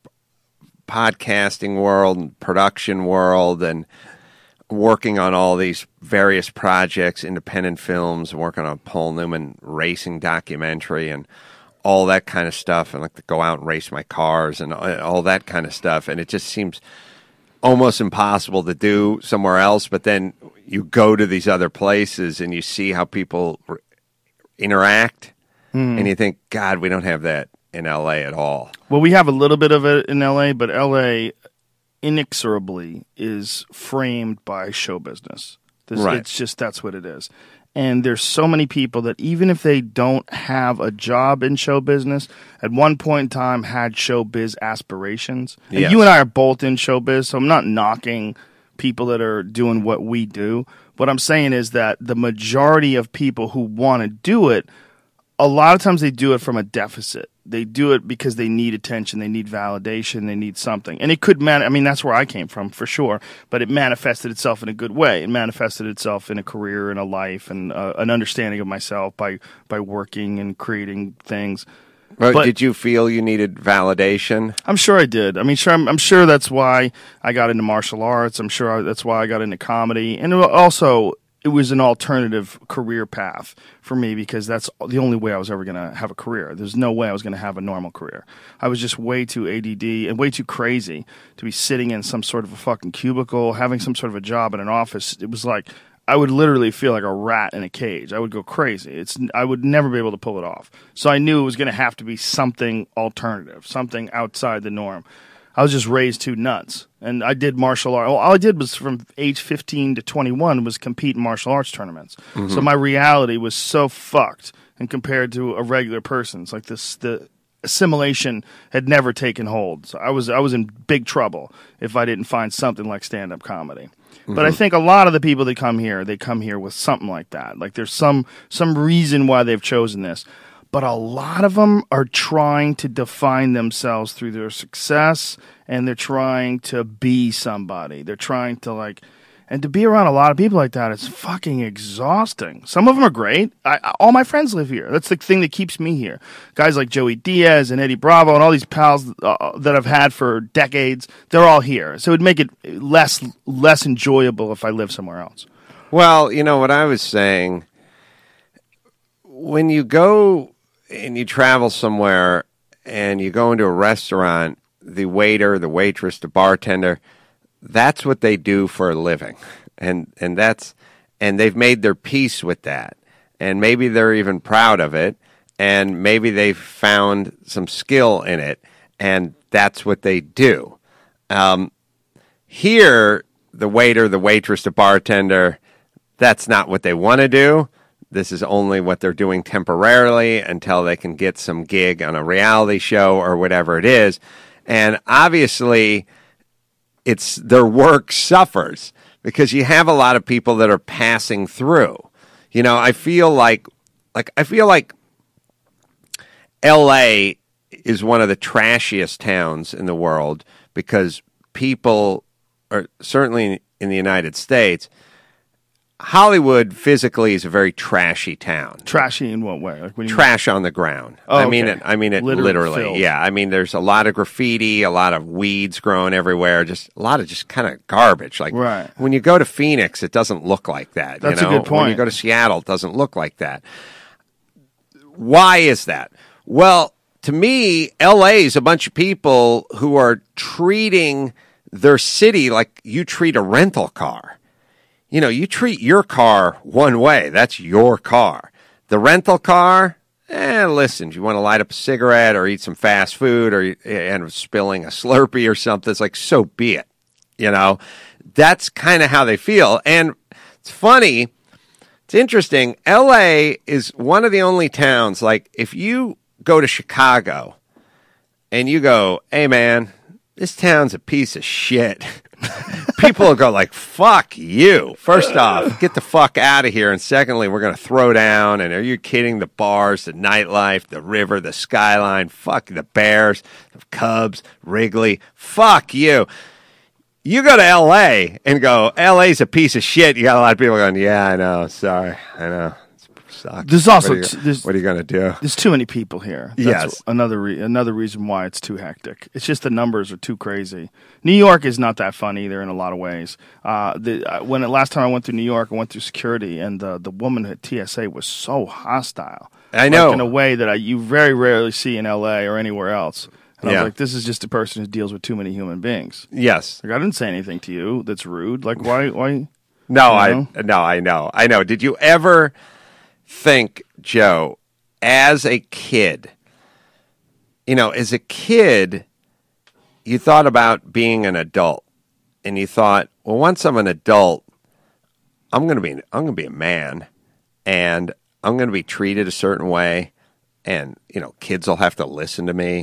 podcasting world and production world and working on all these various projects, independent films, working on a Paul Newman racing documentary and all that kind of stuff, and like to go out and race my cars and all that kind of stuff. And it just seems almost impossible to do somewhere else. But then you go to these other places and you see how people re- interact, mm. and you think, God, we don't have that in L A at all. Well, we have a little bit of it in L A, but L A inexorably is framed by show business. This, Right. It's just, that's what it is. And there's so many people that even if they don't have a job in show business, at one point in time had show biz aspirations. And Yes. you and I are both in show biz, so I'm not knocking people that are doing what we do. What I'm saying is that the majority of people who want to do it, a lot of times they do it from a deficit. They do it because they need attention, they need validation, they need something. And it could man I mean that's where I came from for sure, but it manifested itself in a good way. It manifested itself in a career and a life and uh, an understanding of myself by by working and creating things. But, But- did you feel you needed validation? I'm sure I did. I mean, sure, I'm, I'm sure that's why I got into martial arts. I'm sure I, that's why I got into comedy. And it also, it was an alternative career path for me because that's the only way I was ever going to have a career. There's no way I was going to have a normal career. I was just way too A D D and way too crazy to be sitting in some sort of a fucking cubicle, having some sort of a job in an office. It was like, I would literally feel like a rat in a cage. I would go crazy. It's I would never be able to pull it off. So I knew it was going to have to be something alternative, something outside the norm. I was just raised too nuts, and I did martial arts. All I did was from age fifteen to twenty-one was compete in martial arts tournaments. Mm-hmm. So my reality was so fucked, and compared to a regular person's, like this the assimilation had never taken hold. So I was I was in big trouble if I didn't find something like stand-up comedy. Mm-hmm. But I think a lot of the people that come here, they come here with something like that. Like there's some some reason why they've chosen this. But a lot of them are trying to define themselves through their success, and they're trying to be somebody. They're trying to like, and to be around a lot of people like that is fucking exhausting. Some of them are great. I, all my friends live here. That's the thing that keeps me here. Guys like Joey Diaz and Eddie Bravo and all these pals uh, that I've had for decades, they're all here. So it would make it less less enjoyable if I lived somewhere else. Well, you know what I was saying, when you go and you travel somewhere and you go into a restaurant, the waiter, the waitress, the bartender, that's what they do for a living. And and that's and they've made their peace with that. And maybe they're even proud of it, and maybe they've found some skill in it, and that's what they do. Um, here, the waiter, the waitress, the bartender, that's not what they want to do. This is only what they're doing temporarily until they can get some gig on a reality show or whatever it is. And obviously, it's their work suffers because you have a lot of people that are passing through. You know, I feel like, like I feel like L A is one of the trashiest towns in the world because people, or certainly in the United States, Hollywood physically is a very trashy town. Trashy in what way? Like when you Trash on the ground. Oh, I mean okay. it. I mean it Literally literally. filled. Yeah. I mean, there's a lot of graffiti, a lot of weeds growing everywhere. Just a lot of just kind of garbage. Like Right. when you go to Phoenix, it doesn't look like that. That's you a know? good When you point. go to Seattle, it doesn't look like that. Why is that? Well, to me, L A is a bunch of people who are treating their city like you treat a rental car. You know, you treat your car one way. That's your car. The rental car, eh, listen, you want to light up a cigarette or eat some fast food or you end up spilling a Slurpee or something, it's like, so be it. You know, that's kind of how they feel. And it's funny, it's interesting. L A is one of the only towns, like, if you go to Chicago and you go, hey, man, this town's a piece of shit. People will go like, fuck you. First off, get the fuck out of here. And secondly, we're going to throw down. And are you kidding? The bars, the nightlife, the river, the skyline, fuck the Bears, the Cubs, Wrigley. Fuck you. You go to L A and go, L A's a piece of shit. You got a lot of people going, yeah, I know. Sorry. I know. It sucks. There's also what are t- you, there's- what are you going to do? There's too many people here. That's Yes. another re- another reason why it's too hectic. It's just the numbers are too crazy. New York is not that fun either in a lot of ways. Uh, the, uh, when the last time I went through New York, I went through security, and uh, the woman at T S A was so hostile. I know. Like, in a way that I, you very rarely see in L A or anywhere else. And I Yeah. was like, this is just a person who deals with too many human beings. Yes. Like, I didn't say anything to you that's rude. Like, why? Why? No, You I know? no, I know. I know. Did you ever think, Joe, as a kid, you know, as a kid, you thought about being an adult, and you thought, well, once I'm an adult, I'm going to be I'm going to be a man, and I'm going to be treated a certain way, and you know, kids will have to listen to me,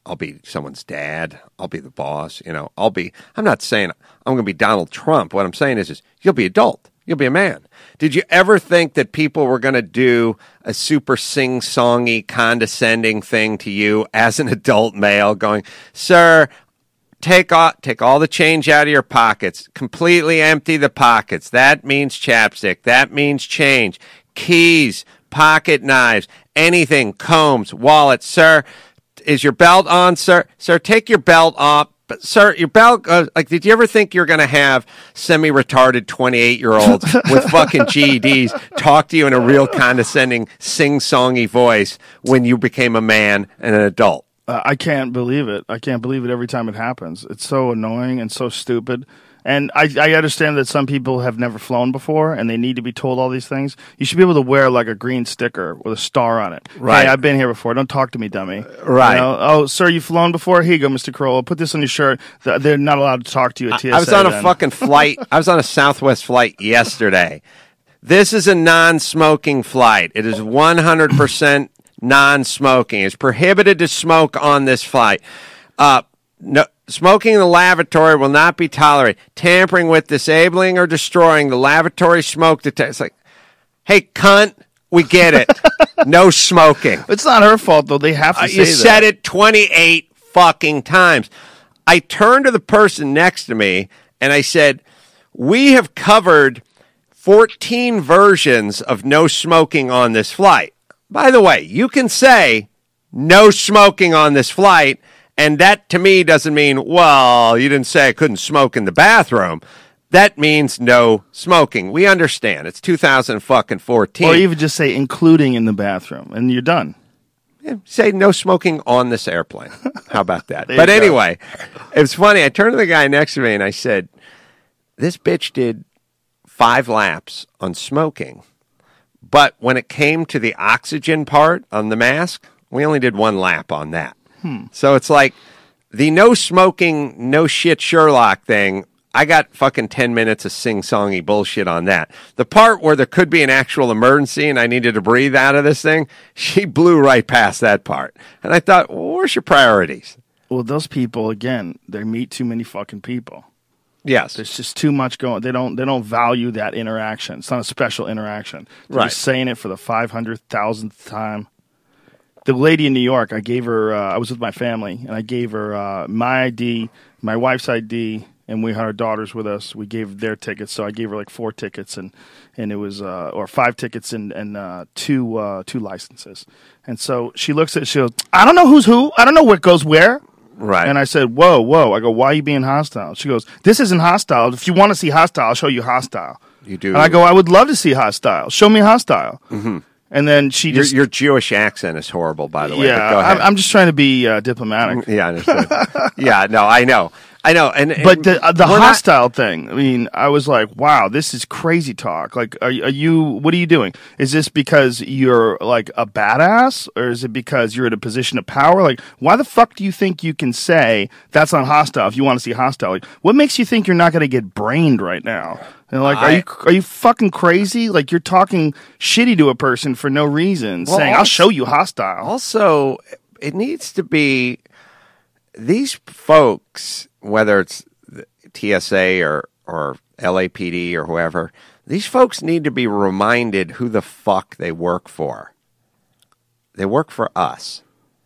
I'll be someone's dad. I'll be the boss. You know, I'll be, I'm not saying I'm going to be Donald Trump. What I'm saying is, is you'll be adult. You'll be a man. Did you ever think that people were going to do a super sing-songy, condescending thing to you as an adult male going, sir, take all, take all the change out of your pockets, completely empty the pockets. That means chapstick. That means change. Keys, pocket knives, anything, combs, wallets. Sir, is your belt on, sir? Sir, take your belt off. But, sir, your belt, uh, like, did you ever think you're going to have semi-retarded twenty-eight-year-olds with fucking G E Ds talk to you in a real condescending, sing-songy voice when you became a man and an adult? Uh, I can't believe it. I can't believe it every time it happens. It's so annoying and so stupid. And I, I understand that some people have never flown before and they need to be told all these things. You should be able to wear like a green sticker with a star on it. Right. Hey, I've been here before. Don't talk to me, dummy. Right. You know? Oh, sir, you've flown before? Here you go, Mister Corolla. Put this on your shirt. They're not allowed to talk to you at T S A. I was on a then. fucking flight. I was on a Southwest flight yesterday. This is a non-smoking flight. It is one hundred percent non-smoking. It's prohibited to smoke on this flight. Uh, no. Smoking in the lavatory will not be tolerated. Tampering with, disabling, or destroying the lavatory smoke detector. It's like, hey, cunt, we get it. No smoking. It's not her fault, though. They have to Uh, say you that. said it twenty-eight fucking times. I turned to the person next to me and I said, we have covered fourteen versions of no smoking on this flight. By the way, you can say no smoking on this flight. And that, to me, doesn't mean, well, you didn't say I couldn't smoke in the bathroom. That means no smoking. We understand. It's two thousand fucking fourteen. Or even just say including in the bathroom, and you're done. Yeah, say no smoking on this airplane. How about that? There But you go. anyway, it was funny. I turned to the guy next to me and I said, this bitch did five laps on smoking. But when it came to the oxygen part on the mask, we only did one lap on that. Hmm. So it's like the no smoking, no shit Sherlock thing. I got fucking ten minutes of sing-songy bullshit on that. The part where there could be an actual emergency and I needed to breathe out of this thing, she blew right past that part. And I thought, well, where's your priorities? Well, those people, again, they meet too many fucking people. Yes. There's just too much going. They don't. They don't value that interaction. It's not a special interaction. They're Right. just saying it for the five hundred thousandth time. The lady in New York, I gave her. Uh, I was with my family, and I gave her uh, my I D, my wife's I D, and we had our daughters with us. We gave their tickets, so I gave her like four tickets, and and it was uh, or five tickets and and uh, two uh, two licenses. And so she looks at. She goes, I don't know who's who. I don't know what goes where. Right. And I said, whoa, whoa. I go, why are you being hostile? She goes, this isn't hostile. If you want to see hostile, I'll show you hostile. You do. And I go, I would love to see hostile. Show me hostile. Mm-hmm. And then she Your, just. your Jewish accent is horrible, by the way. yeah, but go ahead. I'm, I'm just trying to be uh, diplomatic. Yeah, I understand. Yeah, no, I know. I know. And, and But the, uh, the we're not- hostile thing, I mean, I was like, wow, this is crazy talk. Like, are, are you, what are you doing? Is this because you're like a badass or is it because you're in a position of power? Like, why the fuck do you think you can say that's not hostile if you want to see hostile? Like, what makes you think you're not going to get brained right now? And like, I- are you are you fucking crazy? Like, you're talking shitty to a person for no reason, Well, saying, I'll also- show you hostile. Also, it needs to be these folks, whether it's the T S A or, or L A P D or whoever, these folks need to be reminded who the fuck they work for. They work for us.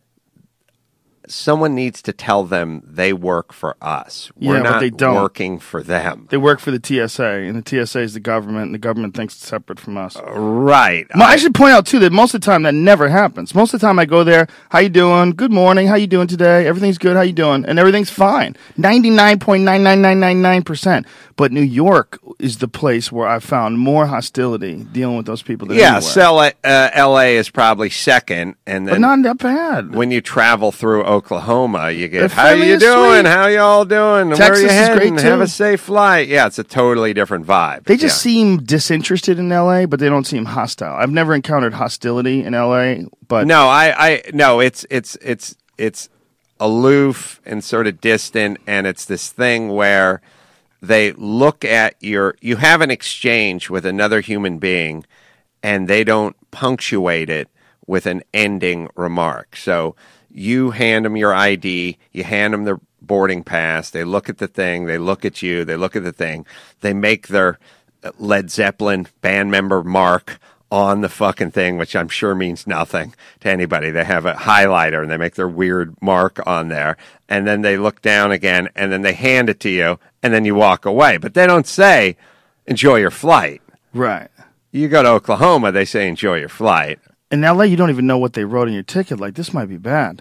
Someone needs to tell them they work for us. We're Yeah, but not they don't. working for them. They work for the T S A, and the T S A is the government, and the government thinks it's separate from us. Right. Well, I should point out too that most of the time that never happens. Most of the time I go there, how you doing? Good morning. How you doing today? Everything's good. How you doing? And everything's fine. ninety-nine point nine nine nine nine nine percent. But New York is the place where I've found more hostility dealing with those people than yeah, anywhere. so uh, L A is probably second, and but then not that bad. when you travel through Oklahoma, you get, They're how friendly you and doing? sweet. How y'all doing? Where Texas you is heading? great, Have too. a safe flight. Yeah, it's a totally different vibe. They just Yeah. seem disinterested in L A, but they don't seem hostile. I've never encountered hostility in L A, but No, I, I, no, it's, it's, it's, it's aloof and sort of distant, and it's this thing where they look at your, you have an exchange with another human being, and they don't punctuate it with an ending remark. So you hand them your I D, you hand them their boarding pass, they look at the thing, they look at you, they look at the thing, they make their Led Zeppelin band member mark on the fucking thing, which I'm sure means nothing to anybody. They have a highlighter and they make their weird mark on there, and then they look down again, and then they hand it to you, and then you walk away. But they don't say, enjoy your flight. Right. You go to Oklahoma, they say, enjoy your flight. In L A, you don't even know what they wrote in your ticket. Like, this might be bad.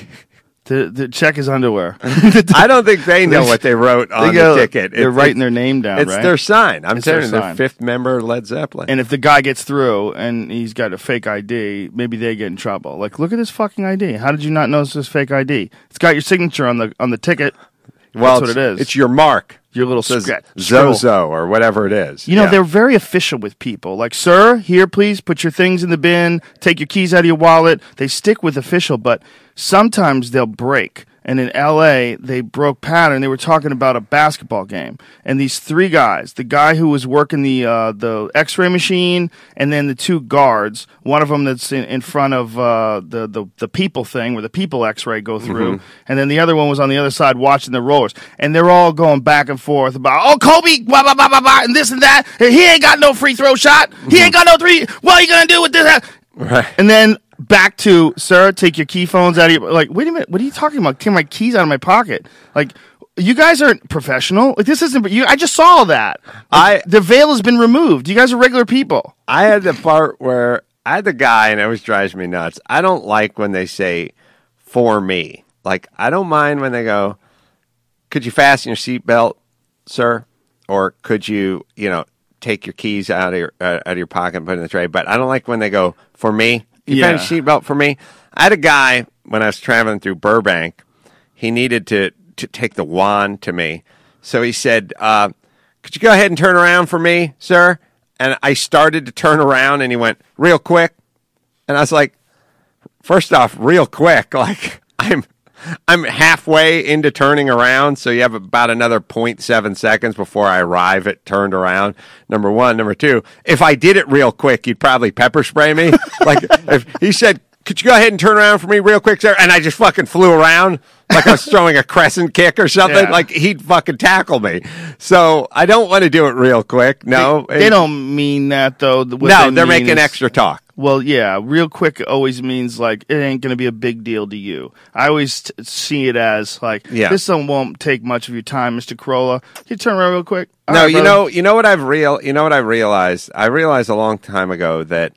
to, to check his underwear. I don't think they know what they wrote on they go, the ticket. They're it, writing their name down, it's right? It's their sign. I'm it's telling you, their they're fifth member of Led Zeppelin. And if the guy gets through and he's got a fake I D, maybe they get in trouble. Like, look at his fucking I D. How did you not notice this fake I D? It's got your signature on the on the ticket. Well, That's what it is. It's your mark. Your little it says sketch. Zozo or whatever it is. You know, yeah. they're very official with people. Like, sir, here, please put your things in the bin. Take your keys out of your wallet. They stick with official, but sometimes they'll break. And in L A, they broke pattern. They were talking about a basketball game. And these three guys, the guy who was working the uh, the X-ray machine, and then the two guards, one of them that's in, in front of uh, the, the, the people thing where the people X-ray go through, mm-hmm. and then the other one was on the other side watching the rollers. And they're all going back and forth about, oh, Kobe, blah, blah, blah, blah, blah, and this and that. And he ain't got no free throw shot. Mm-hmm. He ain't got no three. What are you going to do with this? That? Right. And then back to, sir, take your key phones out of your, like, wait a minute, what are you talking about? Take my keys out of my pocket. Like, you guys aren't professional. Like, this isn't, you, I just saw all that. Like, I, the veil has been removed. You guys are regular people. I had the part where I had the guy, and it always drives me nuts. I don't like when they say, for me. Like, I don't mind when they go, could you fasten your seatbelt, sir? Or could you, you know, take your keys out of your, uh, out of your pocket and put it in the tray? But I don't like when they go, for me. You yeah. found a seatbelt for me? I had a guy, when I was traveling through Burbank, he needed to, to take the wand to me. So he said, uh, could you go ahead and turn around for me, sir? And I started to turn around, and he went, real quick. And I was like, first off, real quick. Like, I'm I'm halfway into turning around, so you have about another zero point seven seconds before I arrive at turned around. Number one. Number two, if I did it real quick, you'd probably pepper spray me. Like, if he said, could you go ahead and turn around for me real quick, sir? And I just fucking flew around like I was throwing a crescent kick or something. Yeah. Like, he'd fucking tackle me. So I don't want to do it real quick. No. They, they don't mean that, though. What no, they they're mean making is, extra talk. Well, yeah, real quick always means, like, it ain't going to be a big deal to you. I always t- see it as, like, yeah. this one won't take much of your time, Mister Corolla. Can you turn around real quick? All no, right, you brother. know, you know what I've real, you know what I realized? I realized a long time ago that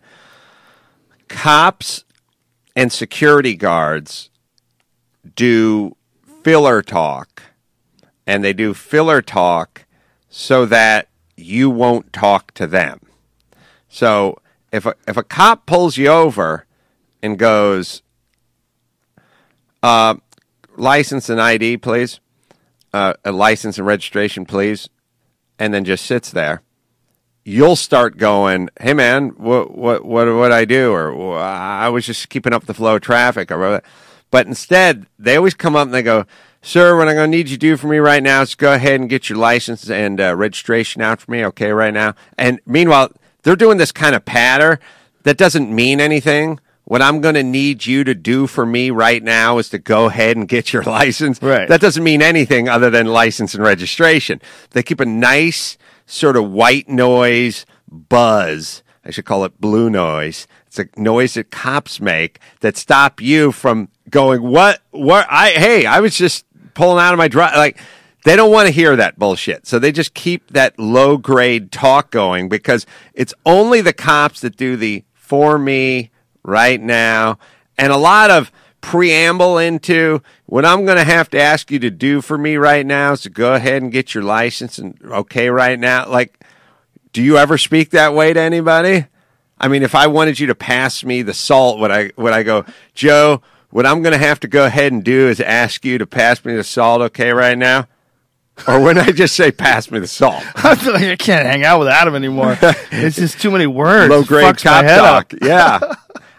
cops and security guards do filler talk, and they do filler talk so that you won't talk to them. So if a, if a cop pulls you over and goes, uh, license and I D, please, uh, a license and registration, please, and then just sits there, you'll start going, hey, man, what what what what I do? Or I was just keeping up the flow of traffic. Or, but instead, they always come up and they go, sir, what I'm going to need you to do for me right now is go ahead and get your license and uh, registration out for me, okay, right now. And meanwhile, they're doing this kind of patter that doesn't mean anything. What I'm going to need you to do for me right now is to go ahead and get your license. Right. That doesn't mean anything other than license and registration. They keep a nice sort of white noise buzz. I should call it blue noise. It's a noise that cops make that stop you from going, what, what, I, hey, I was just pulling out of my drive. Like, they don't want to hear that bullshit. So they just keep that low grade talk going because it's only the cops that do the for me right now. And a lot of preamble into what I'm going to have to ask you to do for me right now is to go ahead and get your license and okay right now. Like, do you ever speak that way to anybody? I mean, if I wanted you to pass me the salt, would I, would I go, Joe, what I'm going to have to go ahead and do is ask you to pass me the salt, okay, right now? Or wouldn't I just say, pass me the salt? I feel like I can't hang out with Adam anymore. It's just too many words. Low grade Fucks my cop head talk. up. Yeah.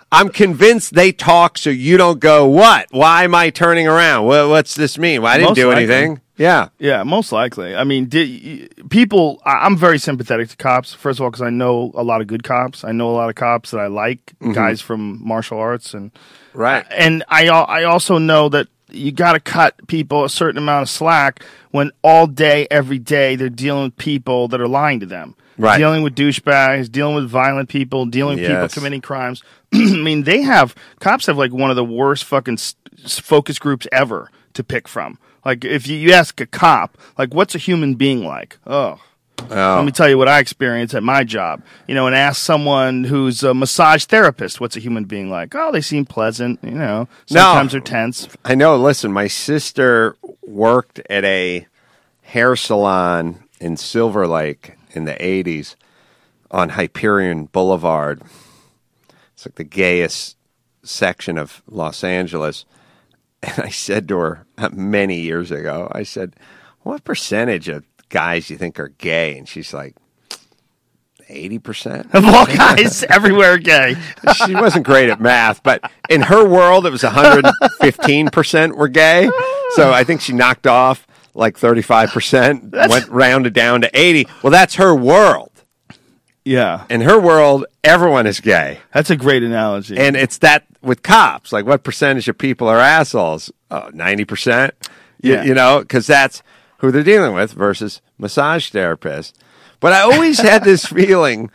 I'm convinced they talk so you don't go, what? Why am I turning around? What, what's this mean? Well, I didn't Most do likely. anything. Yeah. Yeah, most likely. I mean, did, people, I- I'm very sympathetic to cops, first of all, because I know a lot of good cops. I know a lot of cops that I like, guys from martial arts. and Right. And I, al- I also know that you got to cut people a certain amount of slack when all day, every day, they're dealing with people that are lying to them. Right. Dealing with douchebags, dealing with violent people, dealing with people Yes. committing crimes. I mean, they have, cops have like one of the worst fucking s- s- focus groups ever to pick from. Like, if you, you ask a cop, like, what's a human being like? Oh. Oh. Let me tell you what I experienced at my job. You know, and ask someone who's a massage therapist, what's a human being like? Oh, they seem pleasant, you know. Sometimes they're tense. I know. Listen, my sister worked at a hair salon in Silver Lake in the eighties on Hyperion Boulevard. It's like the gayest section of Los Angeles. And I said to her uh, many years ago, I said, what percentage of guys you think are gay? And she's like, eighty percent. Of all guys, everywhere gay. She wasn't great at math, but in her world, it was one hundred fifteen percent were gay. So I think she knocked off like thirty-five percent, went rounded down to eighty. Well, that's her world. Yeah. In her world, everyone is gay. That's a great analogy. And it's that with cops. Like, what percentage of people are assholes? Oh, ninety percent? You, Yeah. you know, because that's who they're dealing with versus massage therapists. But I always had this feeling,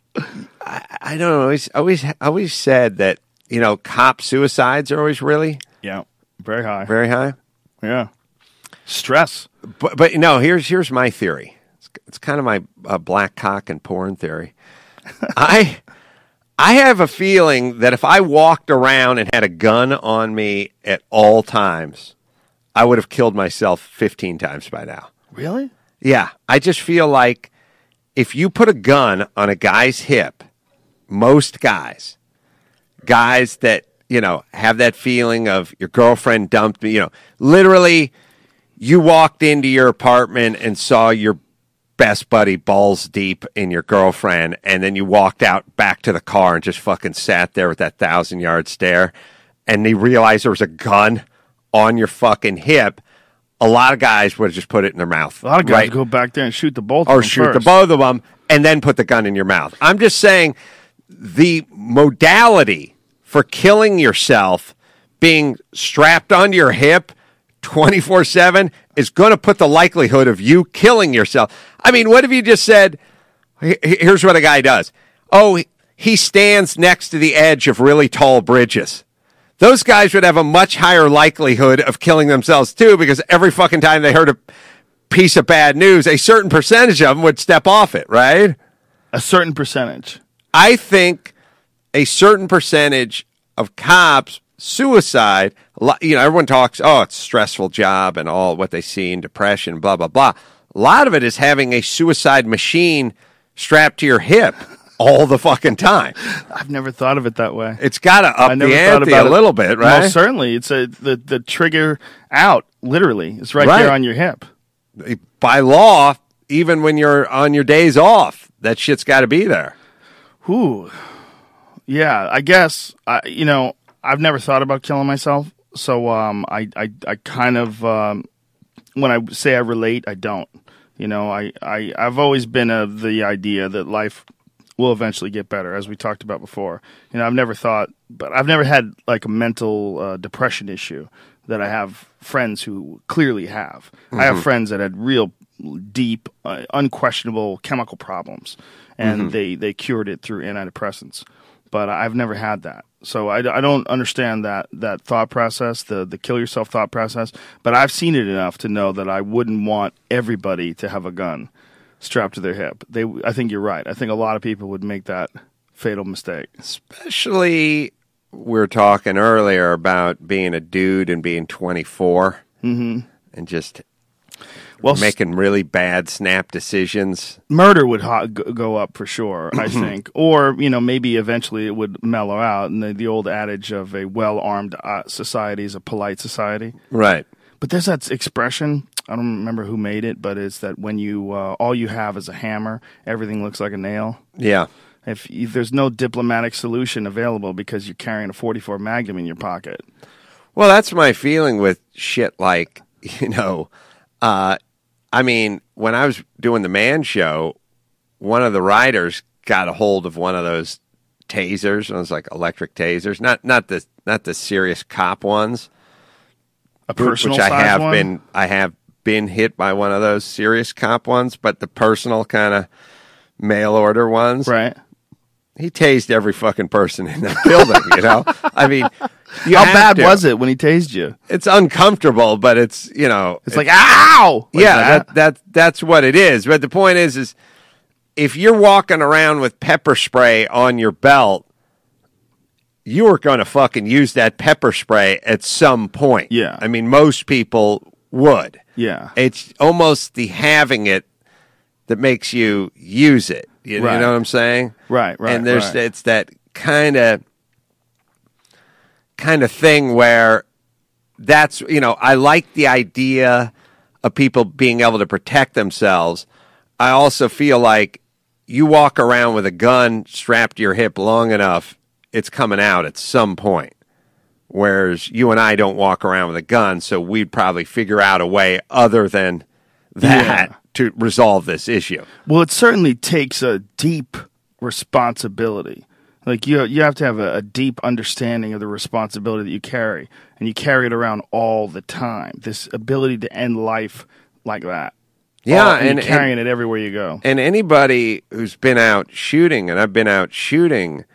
I, I don't know, always, always, always said that, you know, cop suicides are always really yeah. Very high. very high. Yeah. Stress. But, but you know, here's, here's my theory. It's, it's kind of my uh, black cock and porn theory. I... I have a feeling that if I walked around and had a gun on me at all times, I would have killed myself fifteen times by now. Really? Yeah, I just feel like if you put a gun on a guy's hip, most guys, guys that, you know, have that feeling of your girlfriend dumped me, you know, literally you walked into your apartment and saw your best buddy balls deep in your girlfriend, and then you walked out back to the car and just fucking sat there with that thousand yard stare, and you realized there was a gun on your fucking hip. A lot of guys would have just put it in their mouth. A lot of guys right? go back there and shoot the both or of them shoot first. the both of them and then put the gun in your mouth. I'm just saying the modality for killing yourself being strapped onto your hip twenty-four seven is going to put the likelihood of you killing yourself. I mean, what if you just said, here's what a guy does. Oh, he stands next to the edge of really tall bridges. Those guys would have a much higher likelihood of killing themselves too, because every fucking time they heard a piece of bad news, a certain percentage of them would step off it, right? A certain percentage. I think a certain percentage of cops suicide, you know, everyone talks, oh, it's a stressful job and all what they see in depression, blah, blah, blah. A lot of it is having a suicide machine strapped to your hip all the fucking time. I've never thought of it that way. It's got to up I never the thought ante about a it. little bit, right? Most certainly. It's a the, the trigger out, literally. It's right, Right. there on your hip. By law, even when you're on your days off, that shit's got to be there. Whew. Yeah, I guess, I, you know, I've never thought about killing myself. So um, I, I, I kind of, um, when I say I relate, I don't. You know, I, I, I've always been of the idea that life will eventually get better, as we talked about before. You know, I've never thought, but I've never had like a mental uh, depression issue that I have friends who clearly have. Mm-hmm. I have friends that had real deep, uh, unquestionable chemical problems, and mm-hmm. they, they cured it through antidepressants. But I've never had that. So I, I don't understand that, that thought process, the, the kill yourself thought process. But I've seen it enough to know that I wouldn't want everybody to have a gun strapped to their hip. They, I think you're right. I think a lot of people would make that fatal mistake. Especially, we were talking earlier about being a dude and being twenty-four Mm-hmm. and just well, making really bad snap decisions. Murder would ho- go up for sure, I think. Or, you know, maybe eventually it would mellow out. And the, the old adage of a well-armed uh, society is a polite society. Right. But there's that expression, I don't remember who made it, but it's that when you, uh, all you have is a hammer, everything looks like a nail. Yeah. if, if there's no diplomatic solution available because you're carrying a forty-four Magnum in your pocket. Well, that's my feeling with shit like, you know, uh, I mean, when I was doing the Man Show, one of the writers got a hold of one of those tasers. It was like electric tasers, not not the not the serious cop ones. A personal which I size have one? been I have been hit by one of those serious cop ones, but the personal kind of mail order ones. Right. He tased every fucking person in that building, you know? I mean, you How have bad to. was it when he tased you? It's uncomfortable, but it's, you know, It's, like, ow! Like yeah, that? that. That, that's what it is. But the point is, is if you're walking around with pepper spray on your belt, you are going to fucking use that pepper spray at some point. Yeah. I mean, most people would. Yeah. It's almost the having it that makes you use it. You, Right. you know what I'm saying? Right, right, And there's right. it's that kind of kind of thing where that's, you know, I like the idea of people being able to protect themselves. I also feel like you walk around with a gun strapped to your hip long enough, it's coming out at some point. Whereas you and I don't walk around with a gun, so we'd probably figure out a way other than that Yeah. to resolve this issue. Well, it certainly takes a deep responsibility. Like you, you have to have a, a deep understanding of the responsibility that you carry, and you carry it around all the time. This ability to end life like that. Yeah, All- and, and- you're carrying and- it everywhere you go. And anybody who's been out shooting, and I've been out shooting,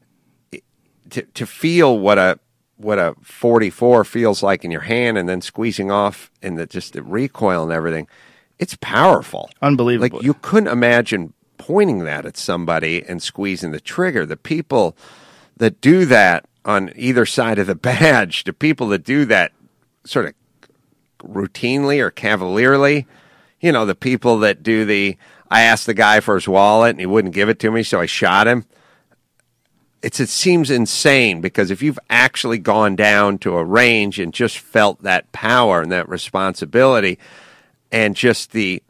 to to feel what a what a forty-four feels like in your hand, and then squeezing off, and the just the recoil and everything, it's powerful. Unbelievable. Like you couldn't imagine pointing that at somebody and squeezing the trigger. The people that do that on either side of the badge, the people that do that sort of routinely or cavalierly, you know, the people that do the, I asked the guy for his wallet and he wouldn't give it to me, so I shot him. It's, it seems insane because if you've actually gone down to a range and just felt that power and that responsibility and just the,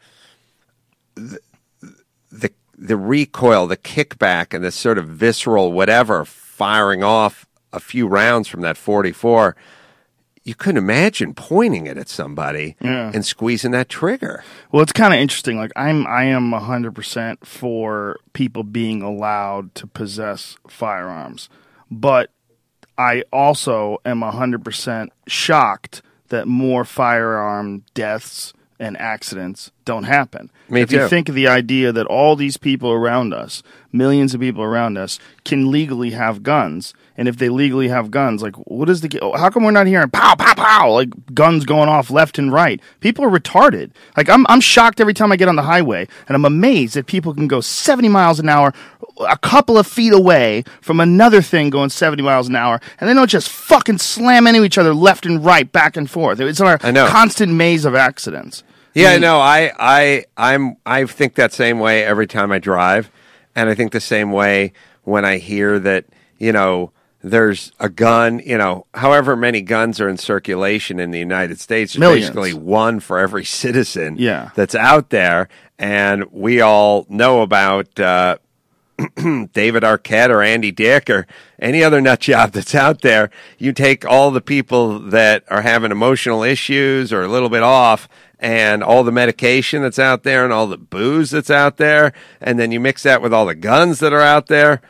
the, the, the recoil, the kickback, and the sort of visceral whatever firing off a few rounds from that forty-four, you couldn't imagine pointing it at somebody Yeah. and squeezing that trigger. Well, it's kind of interesting. Like I'm, I am a hundred percent for people being allowed to possess firearms, but I also am a hundred percent shocked that more firearm deaths and accidents don't happen. Me if too. you think of the idea that all these people around us, millions of people around us, can legally have guns, and if they legally have guns, like what is the? How come we're not hearing pow pow pow like guns going off left and right? People are retarded. Like I'm, I'm shocked every time I get on the highway, and I'm amazed that people can go seventy miles an hour, a couple of feet away from another thing going seventy miles an hour, and they don't just fucking slam into each other left and right, back and forth. It's a I know. constant maze of accidents. Yeah, no, I, I, I'm, I think that same way every time I drive, and I think the same way when I hear that, you know, there's a gun, you know, however many guns are in circulation in the United States, there's Millions. basically one for every citizen Yeah. that's out there, and we all know about uh, David Arquette or Andy Dick or any other nut job that's out there. You take all the people that are having emotional issues or a little bit off, and all the medication that's out there and all the booze that's out there, and then you mix that with all the guns that are out there.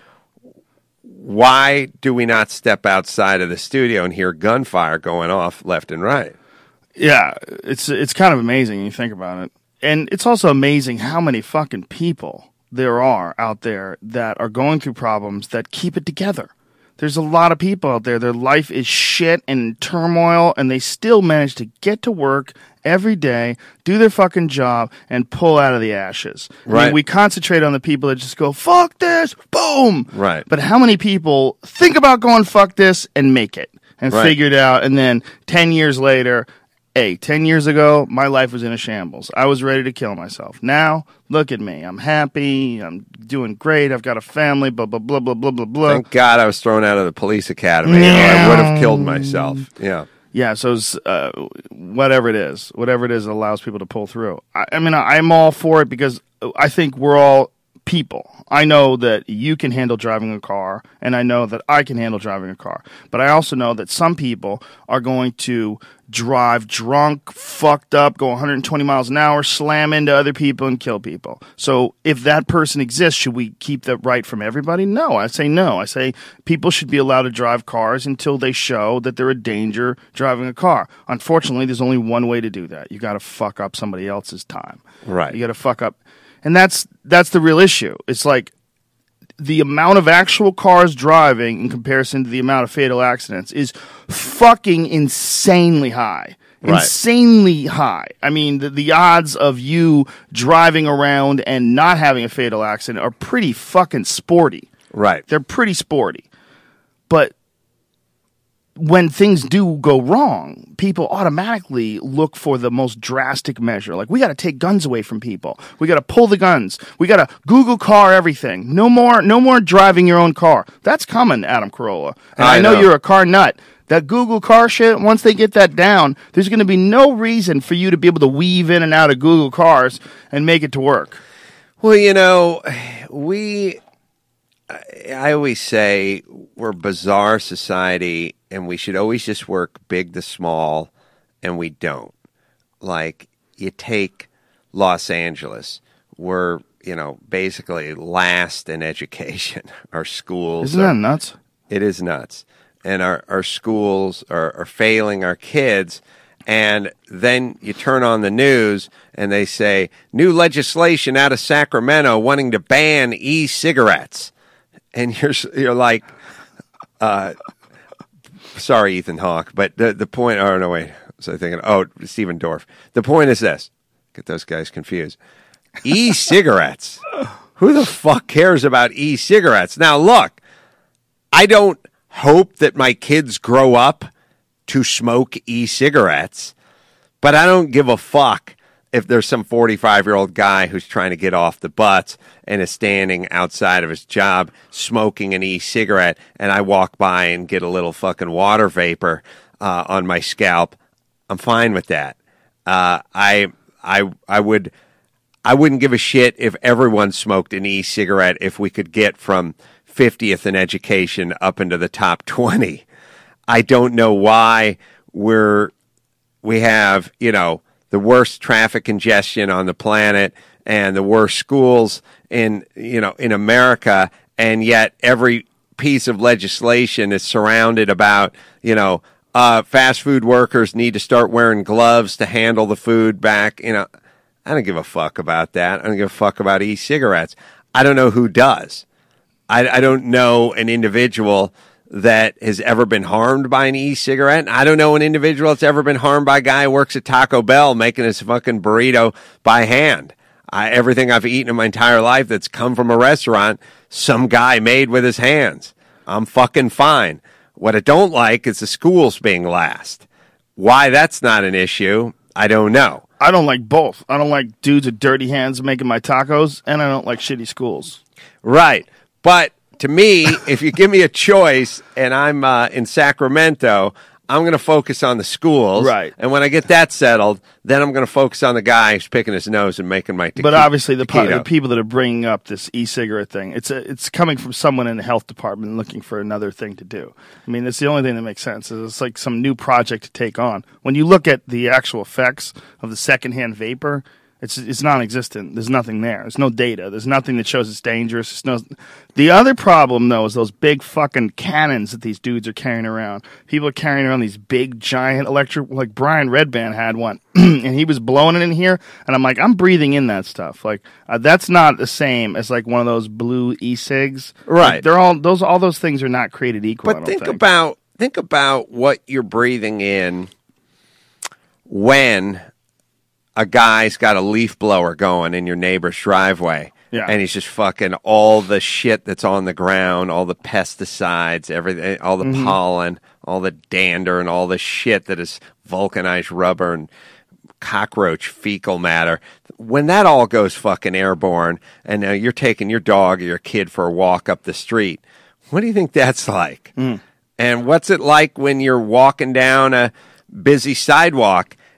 Why do we not step outside of the studio and hear gunfire going off left and right? Yeah, it's it's kind of amazing when you think about it. And it's also amazing how many fucking people there are out there that are going through problems that keep it together. There's a lot of people out there, their life is shit and in turmoil, and they still manage to get to work every day, do their fucking job, and pull out of the ashes. I mean, Right. we concentrate on the people that just go, fuck this, boom! Right. But how many people think about going fuck this and make it and Right. figure it out, and then ten years later, hey, ten years ago, my life was in a shambles. I was ready to kill myself. Now, look at me. I'm happy. I'm doing great. I've got a family, blah, blah, blah, blah, blah, blah, blah. Thank God I was thrown out of the police academy, or I would have killed myself. Yeah. Yeah, so it's, uh, whatever it is, whatever it is that allows people to pull through. I, I mean, I, I'm all for it because I think we're all people. I know that you can handle driving a car, and I know that I can handle driving a car. But I also know that some people are going to drive drunk, fucked up, go one hundred twenty miles an hour, slam into other people, and kill people. So if that person exists, should we keep that right from everybody? No, I say no. I say people should be allowed to drive cars until they show that they're a danger driving a car. Unfortunately, there's only one way to do that. You got to fuck up somebody else's time. Right. You got to fuck up. And that's that's the real issue. It's like the amount of actual cars driving in comparison to the amount of fatal accidents is fucking insanely high. Right. Insanely high. I mean, the, the odds of you driving around and not having a fatal accident are pretty fucking sporty. Right. They're pretty sporty. But when things do go wrong, people automatically look for the most drastic measure. Like, we got to take guns away from people. We got to pull the guns. We got to Google car everything. No more, no more driving your own car. That's coming, Adam Carolla. And I, I know, know you're a car nut. That Google car shit, once they get that down, there's going to be no reason for you to be able to weave in and out of Google cars and make it to work. Well, you know, we, I always say we're a bizarre society and we should always just work big to small, and we don't. Like, you take Los Angeles, we're, you know, basically last in education. Our schools Isn't are, that nuts? It is nuts. And our, our schools are, are failing our kids. And then you turn on the news and they say, new legislation out of Sacramento wanting to ban e-cigarettes. And you're you're like, uh, sorry, Ethan Hawke, but the, the point, oh, no, wait. So I'm thinking, oh, Stephen Dorff. The point is this. Get those guys confused. E-cigarettes. Who the fuck cares about e-cigarettes? Now, look, I don't hope that my kids grow up to smoke e-cigarettes, but I don't give a fuck if there's some forty-five-year-old guy who's trying to get off the butts and is standing outside of his job smoking an e-cigarette, and I walk by and get a little fucking water vapor uh, on my scalp. I'm fine with that. Uh, I I I would I wouldn't give a shit if everyone smoked an e-cigarette if we could get from fiftieth in education up into the top twenty. I don't know why we're we have, you know, the worst traffic congestion on the planet and the worst schools in, you know, in America, and yet every piece of legislation is surrounded about, you know, uh, fast food workers need to start wearing gloves to handle the food back. You know, I don't give a fuck about that. I don't give a fuck about e-cigarettes. I don't know who does. I, I don't know an individual that has ever been harmed by an e-cigarette. I don't know an individual that's ever been harmed by a guy who works at Taco Bell making his fucking burrito by hand. I, everything I've eaten in my entire life that's come from a restaurant, some guy made with his hands. I'm fucking fine. What I don't like is the schools being last. Why that's not an issue, I don't know. I don't like both. I don't like dudes with dirty hands making my tacos, and I don't like shitty schools. Right. But to me, if you give me a choice and I'm uh, in Sacramento, I'm going to focus on the schools. Right. And when I get that settled, then I'm going to focus on the guy who's picking his nose and making my tequila. But obviously, the, po- taquito. the people that are bringing up this e-cigarette thing, it's a, it's coming from someone in the health department looking for another thing to do. I mean, it's the only thing that makes sense. It's like some new project to take on. When you look at the actual effects of the secondhand vapor, It's it's non-existent. There's nothing there. There's no data. There's nothing that shows it's dangerous. There's no. The other problem, though, is those big fucking cannons that these dudes are carrying around. People are carrying around these big, giant electric, like Brian Redband had one, and he was blowing it in here, and I'm like, I'm breathing in that stuff. Like, uh, that's not the same as like one of those blue e-cigs. Right. Like, they're all those. All those things are not created equal. I But don't think think. about think about what you're breathing in when a guy's got a leaf blower going in your neighbor's driveway. Yeah. And he's just fucking all the shit that's on the ground, all the pesticides, everything, all the Mm-hmm. pollen, all the dander, and all the shit that is vulcanized rubber and cockroach fecal matter. When that all goes fucking airborne, and now you're taking your dog or your kid for a walk up the street, what do you think that's like? Mm. And what's it like when you're walking down a busy sidewalk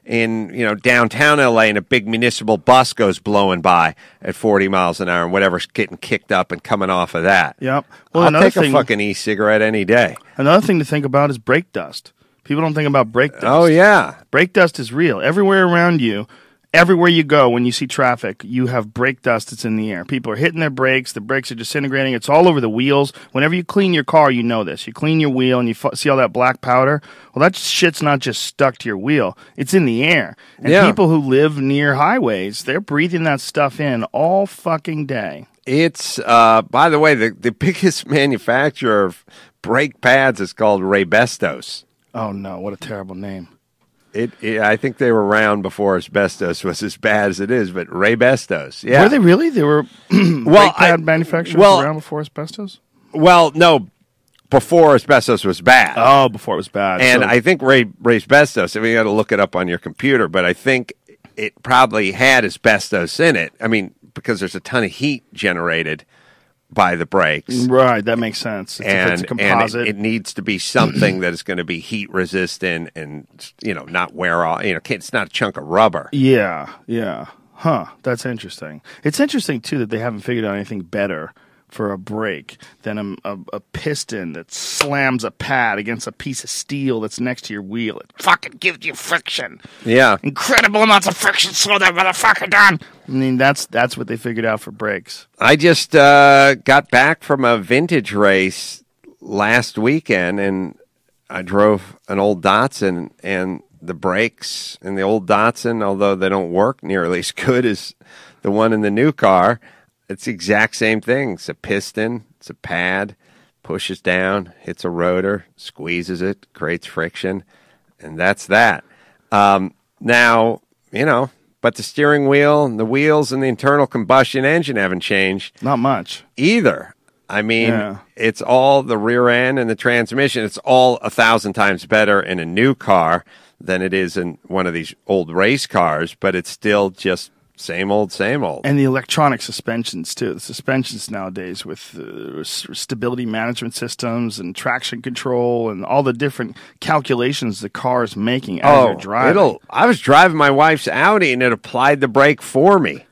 in, you know, downtown L A and a big municipal bus goes blowing by at forty miles an hour and whatever's getting kicked up and coming off of that. Yep. Well, I'll another take thing, a fucking e-cigarette any day. Another thing to think about is brake dust. People don't think about brake dust. Oh, yeah. Brake dust is real. Everywhere around you, everywhere you go, when you see traffic, you have brake dust that's in the air. People are hitting their brakes. The brakes are disintegrating. It's all over the wheels. Whenever you clean your car, you know this. You clean your wheel and you f- see all that black powder. Well, that shit's not just stuck to your wheel. It's in the air. And Yeah. people who live near highways, they're breathing that stuff in all fucking day. It's, uh, by the way, the, the biggest manufacturer of brake pads is called Raybestos. Oh, no. What a terrible name. It, it, I think they were around before asbestos was as bad as it is, but Raybestos, yeah. Were they really? They were Well, brake pad I- manufacturers well- around before asbestos? Well, no, before asbestos was bad. Oh, before it was bad. and So- I think Ray Raybestos, I mean, you got to look it up on your computer, but I think it probably had asbestos in it. I mean, because there's a ton of heat generated by the brakes. Right, that makes sense. It's, And, it's a and composite. it, it needs to be something that is going to be heat resistant and, you know, not wear off. You know, can't- it's not a chunk of rubber. yeah, yeah. Huh, that's interesting. It's interesting, too, that they haven't figured out anything better for a brake than a, a, a piston that slams a pad against a piece of steel that's next to your wheel. It fucking gives you friction. Yeah. Incredible amounts of friction. Slow that motherfucker down. I mean, that's that's what they figured out for brakes. I just uh, got back from a vintage race last weekend, and I drove an old Datsun, and the brakes in the old Datsun, although they don't work nearly as good as the one in the new car, it's the exact same thing. It's a piston, it's a pad, pushes down, hits a rotor, squeezes it, creates friction, and that's that. Um, now, you know, but the steering wheel and the wheels and the internal combustion engine haven't changed Not much. either. I mean, Yeah. it's all the rear end and the transmission. It's all a thousand times better in a new car than it is in one of these old race cars, but it's still just same old, same old. And the electronic suspensions, too. The suspensions nowadays with uh, s- stability management systems and traction control and all the different calculations the car is making as you're driving. Oh, it'll. I was driving my wife's Audi and it applied the brake for me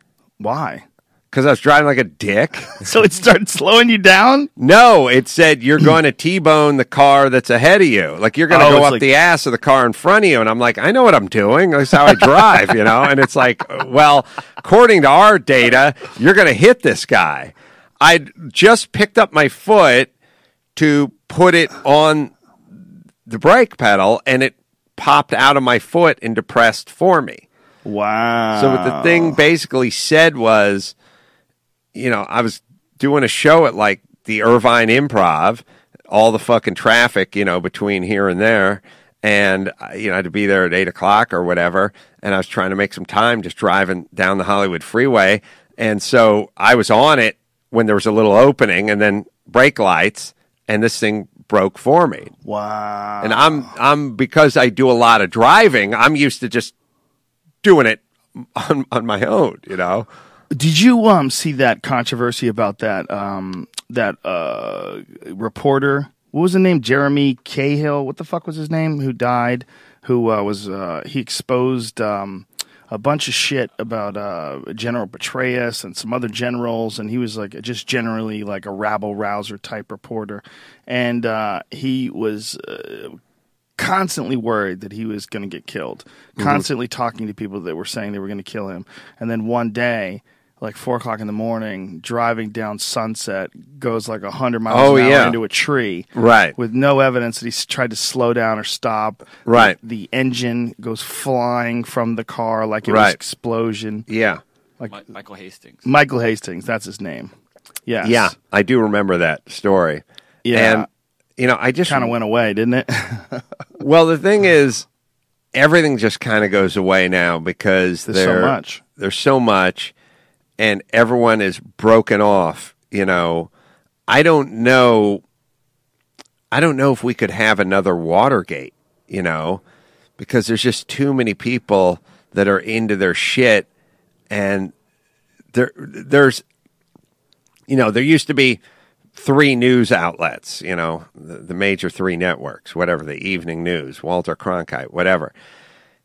Why? because I was driving like a dick. So it started slowing you down? No, it said you're going to T-bone the car that's ahead of you. Like you're going to Oh, go it's up like- the ass of the car in front of you. And I'm like, I know what I'm doing. That's how I drive, you know? And it's like, well, according to our data, you're going to hit this guy. I just picked up my foot to put it on the brake pedal and it popped out of my foot and depressed for me. Wow. So what the thing basically said was, you know, I was doing a show at like the Irvine Improv, all the fucking traffic, you know, between here and there. And, uh, you know, I had to be there at eight o'clock or whatever. And I was trying to make some time just driving down the Hollywood freeway. And so I was on it when there was a little opening and then brake lights. And this thing broke for me. Wow. And I'm, I'm, because I do a lot of driving, I'm used to just doing it on, on my own, you know? Did you um see that controversy about that um that uh reporter? What was the name? Jeremy Cahill. What the fuck was his name? Who died? Who uh, was uh, he exposed um a bunch of shit about uh General Petraeus and some other generals, and he was like just generally like a rabble rouser type reporter, and uh, he was. Uh, constantly worried that he was going to get killed, constantly talking to people that were saying they were going to kill him. And then one day, like four o'clock in the morning, driving down Sunset, goes like a hundred miles Oh, an hour yeah. into a tree. Right. With no evidence that he's tried to slow down or stop. Right. The, the engine goes flying from the car like it was Right. explosion. Yeah. Like Mi- Michael Hastings. Michael Hastings, that's his name. Yes. Yeah. I do remember that story. Yeah. And, you know, I just Kind of went away, didn't it? Well, the thing is, everything just kind of goes away now because There's so there- much. There's so much, and everyone is broken off. You know, I don't know. I don't know if we could have another Watergate. You know, because there's just too many people that are into their shit, and there, there's, you know, there used to be three news outlets, you know, the, the major three networks, whatever, the evening news, Walter Cronkite, whatever.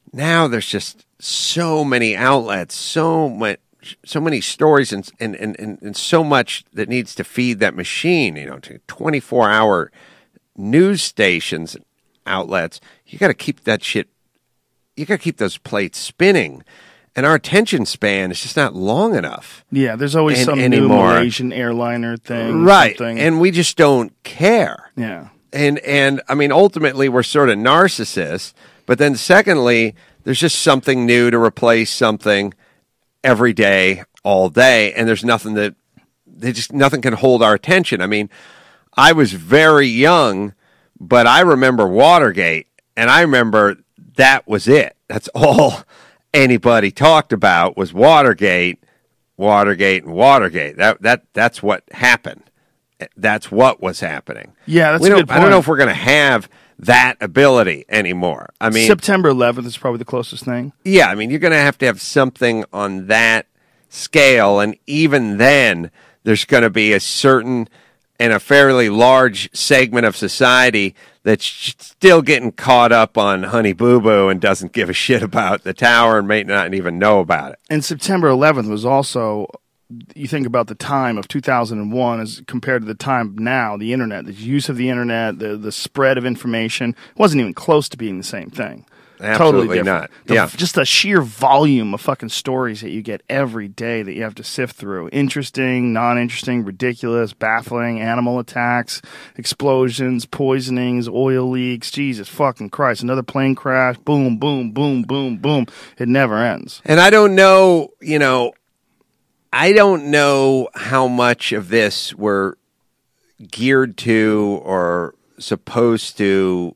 now there's just so many outlets, so much, so many stories, and and, and and so much that needs to feed that machine. You know, to twenty-four hour news stations, outlets. You got to keep that shit. You got to keep those plates spinning. And our attention span is just not long enough. Yeah, there's always and, some anymore. new Malaysian airliner thing. Right. Something. And we just don't care. Yeah. And, and I mean, ultimately, we're sort of narcissists. But then secondly, there's just something new to replace something every day, all day. And there's nothing that, they just, nothing can hold our attention. I mean, I was very young, but I remember Watergate. And I remember that was it. That's all anybody talked about was Watergate, Watergate, and Watergate. That that that's what happened. That's what was happening. Yeah, that's we a don't, good point. I don't know if we're going to have that ability anymore. I mean, September eleventh is probably the closest thing. yeah, I mean, you're going to have to have something on that scale, and even then, there's going to be a certain and a fairly large segment of society that's still getting caught up on Honey Boo Boo and doesn't give a shit about the tower and may not even know about it. And September eleventh was also, you think about the time of two thousand one as compared to the time now, the internet, the use of the internet, the, the spread of information, wasn't even close to being the same thing. Absolutely totally different. not. The, yeah. Just the sheer volume of fucking stories that you get every day that you have to sift through. Interesting, non-interesting, ridiculous, baffling, animal attacks, explosions, poisonings, oil leaks. Jesus fucking Christ. Another plane crash. Boom, boom, boom, boom, boom. It never ends. And I don't know, you know, I don't know how much of this we're geared to or supposed to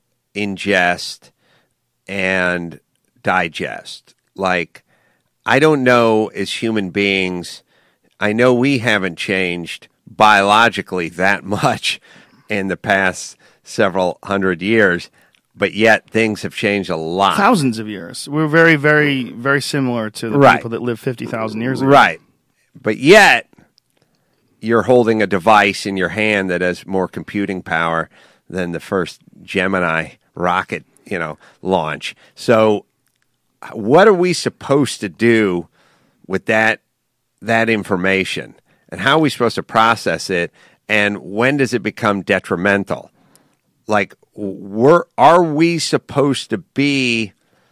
ingest and digest. Like, I don't know as human beings, I know we haven't changed biologically that much in the past several hundred years, but yet things have changed a lot. Thousands of years. We're very, very, very similar to the Right. people that lived fifty thousand years ago. Right. But yet, you're holding a device in your hand that has more computing power than the first Gemini rocket, you know, launch. So what are we supposed to do with that that information? And how are we supposed to process it? And when does it become detrimental? Like, we're, are we supposed to be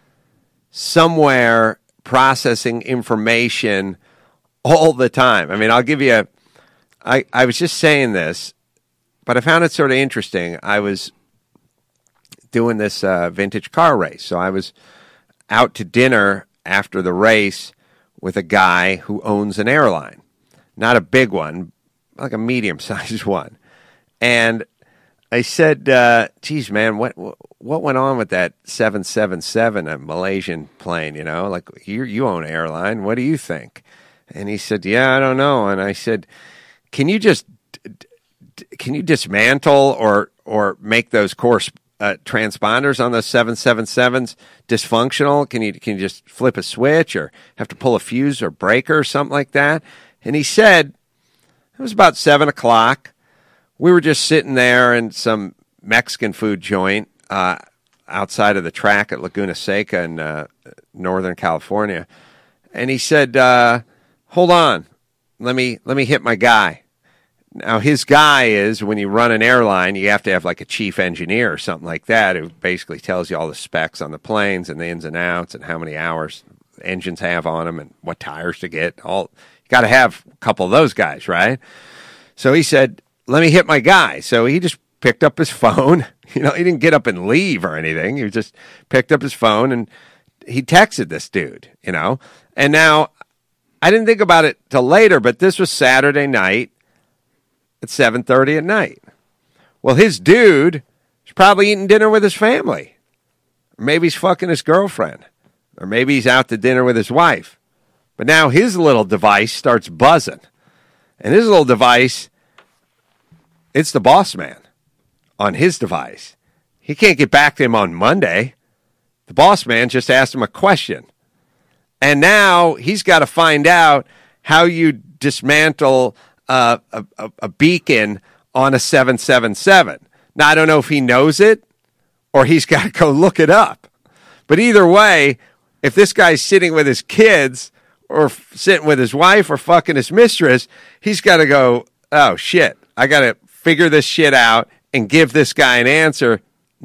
somewhere processing information all the time? I mean, I'll give you a, I, I was just saying this, but I found it sort of interesting. I was doing this uh, vintage car race. So I was out to dinner after the race with a guy who owns an airline. Not a big one, like a medium-sized one. And I said, uh, geez, man, what what went on with that seven seventy-seven, a Malaysian plane, you know? Like, you, you own an airline. What do you think? And he said, yeah, I don't know. And I said, can you just, can you dismantle or or make those core uh, transponders on those seven seventy-sevens dysfunctional? Can you can you just flip a switch or have to pull a fuse or breaker or something like that? And he said, it was about seven o'clock. We were just sitting there in some Mexican food joint uh, outside of the track at Laguna Seca in uh, Northern California. And he said, uh, hold on, let me let me hit my guy. Now, his guy is, when you run an airline, you have to have like a chief engineer or something like that who basically tells you all the specs on the planes and the ins and outs and how many hours engines have on them and what tires to get. All you got to have a couple of those guys, right? So he said, let me hit my guy. So he just picked up his phone. You know, he didn't get up and leave or anything. He just picked up his phone and he texted this dude, you know. And now, I didn't think about it till later, but this was Saturday night at seven thirty at night. Well, his dude is probably eating dinner with his family. Or maybe he's fucking his girlfriend. Or maybe he's out to dinner with his wife. But now his little device starts buzzing. And his little device, it's the boss man on his device. He can't get back to him on Monday. The boss man just asked him a question. And now he's got to find out how you dismantle uh, a, a, a beacon on a seven seventy-seven. Now, I don't know if he knows it or he's got to go look it up. But either way, if this guy's sitting with his kids or f- sitting with his wife or fucking his mistress, he's got to go, oh, shit, I got to figure this shit out and give this guy an answer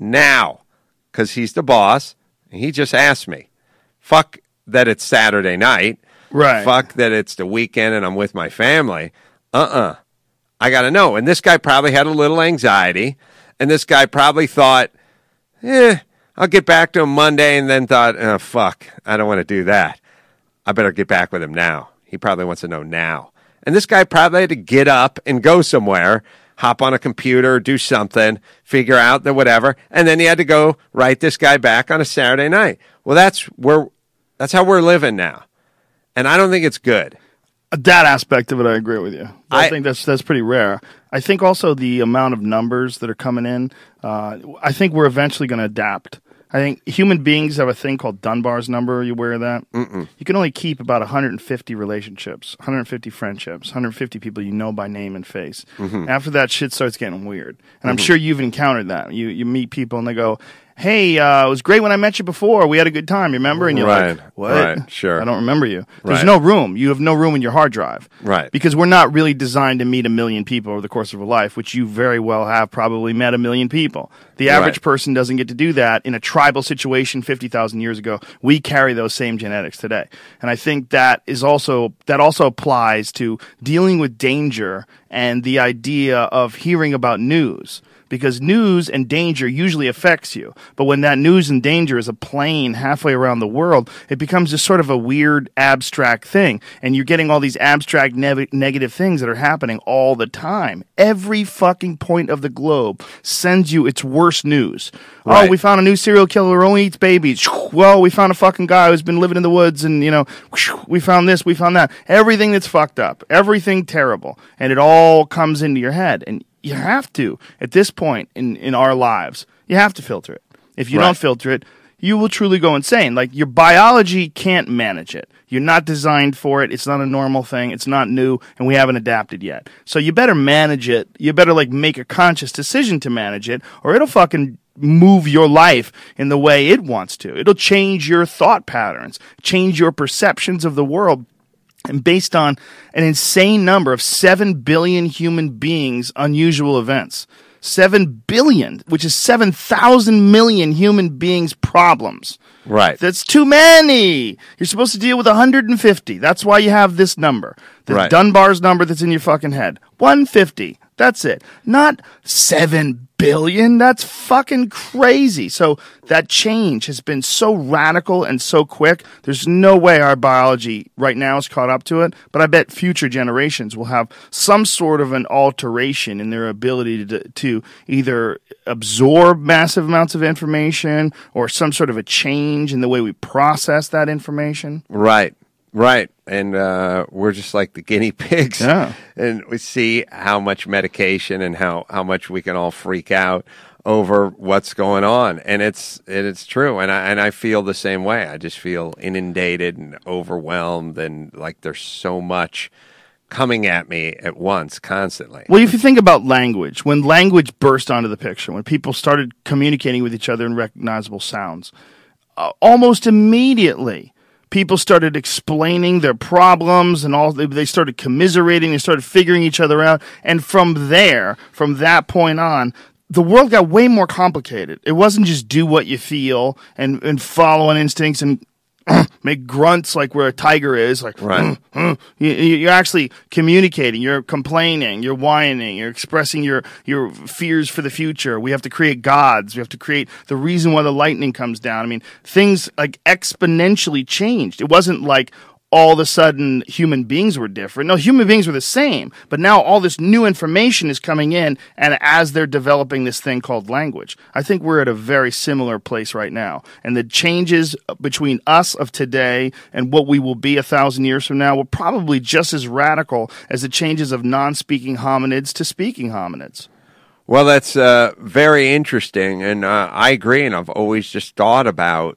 now because he's the boss. And he just asked me. Fuck that it's Saturday night. Right. Fuck that it's the weekend and I'm with my family. Uh-uh. I got to know. And this guy probably had a little anxiety. And this guy probably thought, eh, I'll get back to him Monday, and then thought, oh, fuck, I don't want to do that. I better get back with him now. He probably wants to know now. And this guy probably had to get up and go somewhere, hop on a computer, do something, figure out the whatever, and then he had to go write this guy back on a Saturday night. Well, that's where that's how we're living now. And I don't think it's good. That aspect of it, I agree with you. I, I think that's that's pretty rare. I think also the amount of numbers that are coming in, uh, I think we're eventually going to adapt. I think human beings have a thing called Dunbar's number. Are you aware of that? Mm-mm. You can only keep about one hundred fifty relationships, one hundred fifty friendships, one hundred fifty people you know by name and face. Mm-hmm. After that, shit starts getting weird. And Mm-hmm. I'm sure you've encountered that. You you meet people and they go, hey, uh, it was great when I met you before. We had a good time, you remember? And you're Right, like, what? right, sure. I don't remember you. There's Right. no room. You have no room in your hard drive. Right. Because we're not really designed to meet a million people over the course of a life, which you very well have probably met a million people. The average Right. person doesn't get to do that in a tribal situation fifty thousand years ago. We carry those same genetics today. And I think that is also that also applies to dealing with danger and the idea of hearing about news. Because news and danger usually affects you. But when that news and danger is a plane halfway around the world, it becomes just sort of a weird, abstract thing. And you're getting all these abstract, ne- negative things that are happening all the time. Every fucking point of the globe sends you its worst news. Right. Oh, we found a new serial killer who only eats babies. Well, we found a fucking guy who's been living in the woods, and, you know, we found this, we found that. Everything that's fucked up. Everything terrible. And it all comes into your head. And you have to, at this point in, in our lives, you have to filter it. If you Right. don't filter it, you will truly go insane. Like, your biology can't manage it. You're not designed for it. It's not a normal thing. It's not new, and we haven't adapted yet. So you better manage it. You better, like, make a conscious decision to manage it, or it'll fucking move your life in the way it wants to. It'll change your thought patterns, change your perceptions of the world. And based on an insane number of seven billion human beings' unusual events. seven billion, which is seven thousand million human beings' problems. Right. That's too many. You're supposed to deal with one hundred fifty. That's why you have this number. The Right. Dunbar's number that's in your fucking head. one hundred fifty. That's it. Not seven billion. That's fucking crazy. So that change has been so radical and so quick. There's no way our biology right now is caught up to it, but I bet future generations will have some sort of an alteration in their ability to, to either absorb massive amounts of information or some sort of a change in the way we process that information. Right, right. And uh, we're just like the guinea pigs. Yeah. And we see how much medication and how, how much we can all freak out over what's going on. And it's and it's true. And I, and I feel the same way. I just feel inundated and overwhelmed and like there's so much coming at me at once constantly. Well, if you think about language, when language burst onto the picture, when people started communicating with each other in recognizable sounds, uh, almost immediately people started explaining their problems and all. They, they started commiserating. They started figuring each other out. And from there, from that point on, the world got way more complicated. It wasn't just do what you feel and, and follow on instincts and make grunts like where a tiger is. Like, Right. you, you're actually communicating. You're complaining. You're whining. You're expressing your, your fears for the future. We have to create gods. We have to create the reason why the lightning comes down. I mean, things like exponentially changed. It wasn't like all of a sudden human beings were different. No, human beings were the same. But now all this new information is coming in, and as they're developing this thing called language, I think we're at a very similar place right now. And the changes between us of today and what we will be a thousand years from now will probably just as radical as the changes of non-speaking hominids to speaking hominids. Well, that's uh, very interesting, and uh, I agree, and I've always just thought about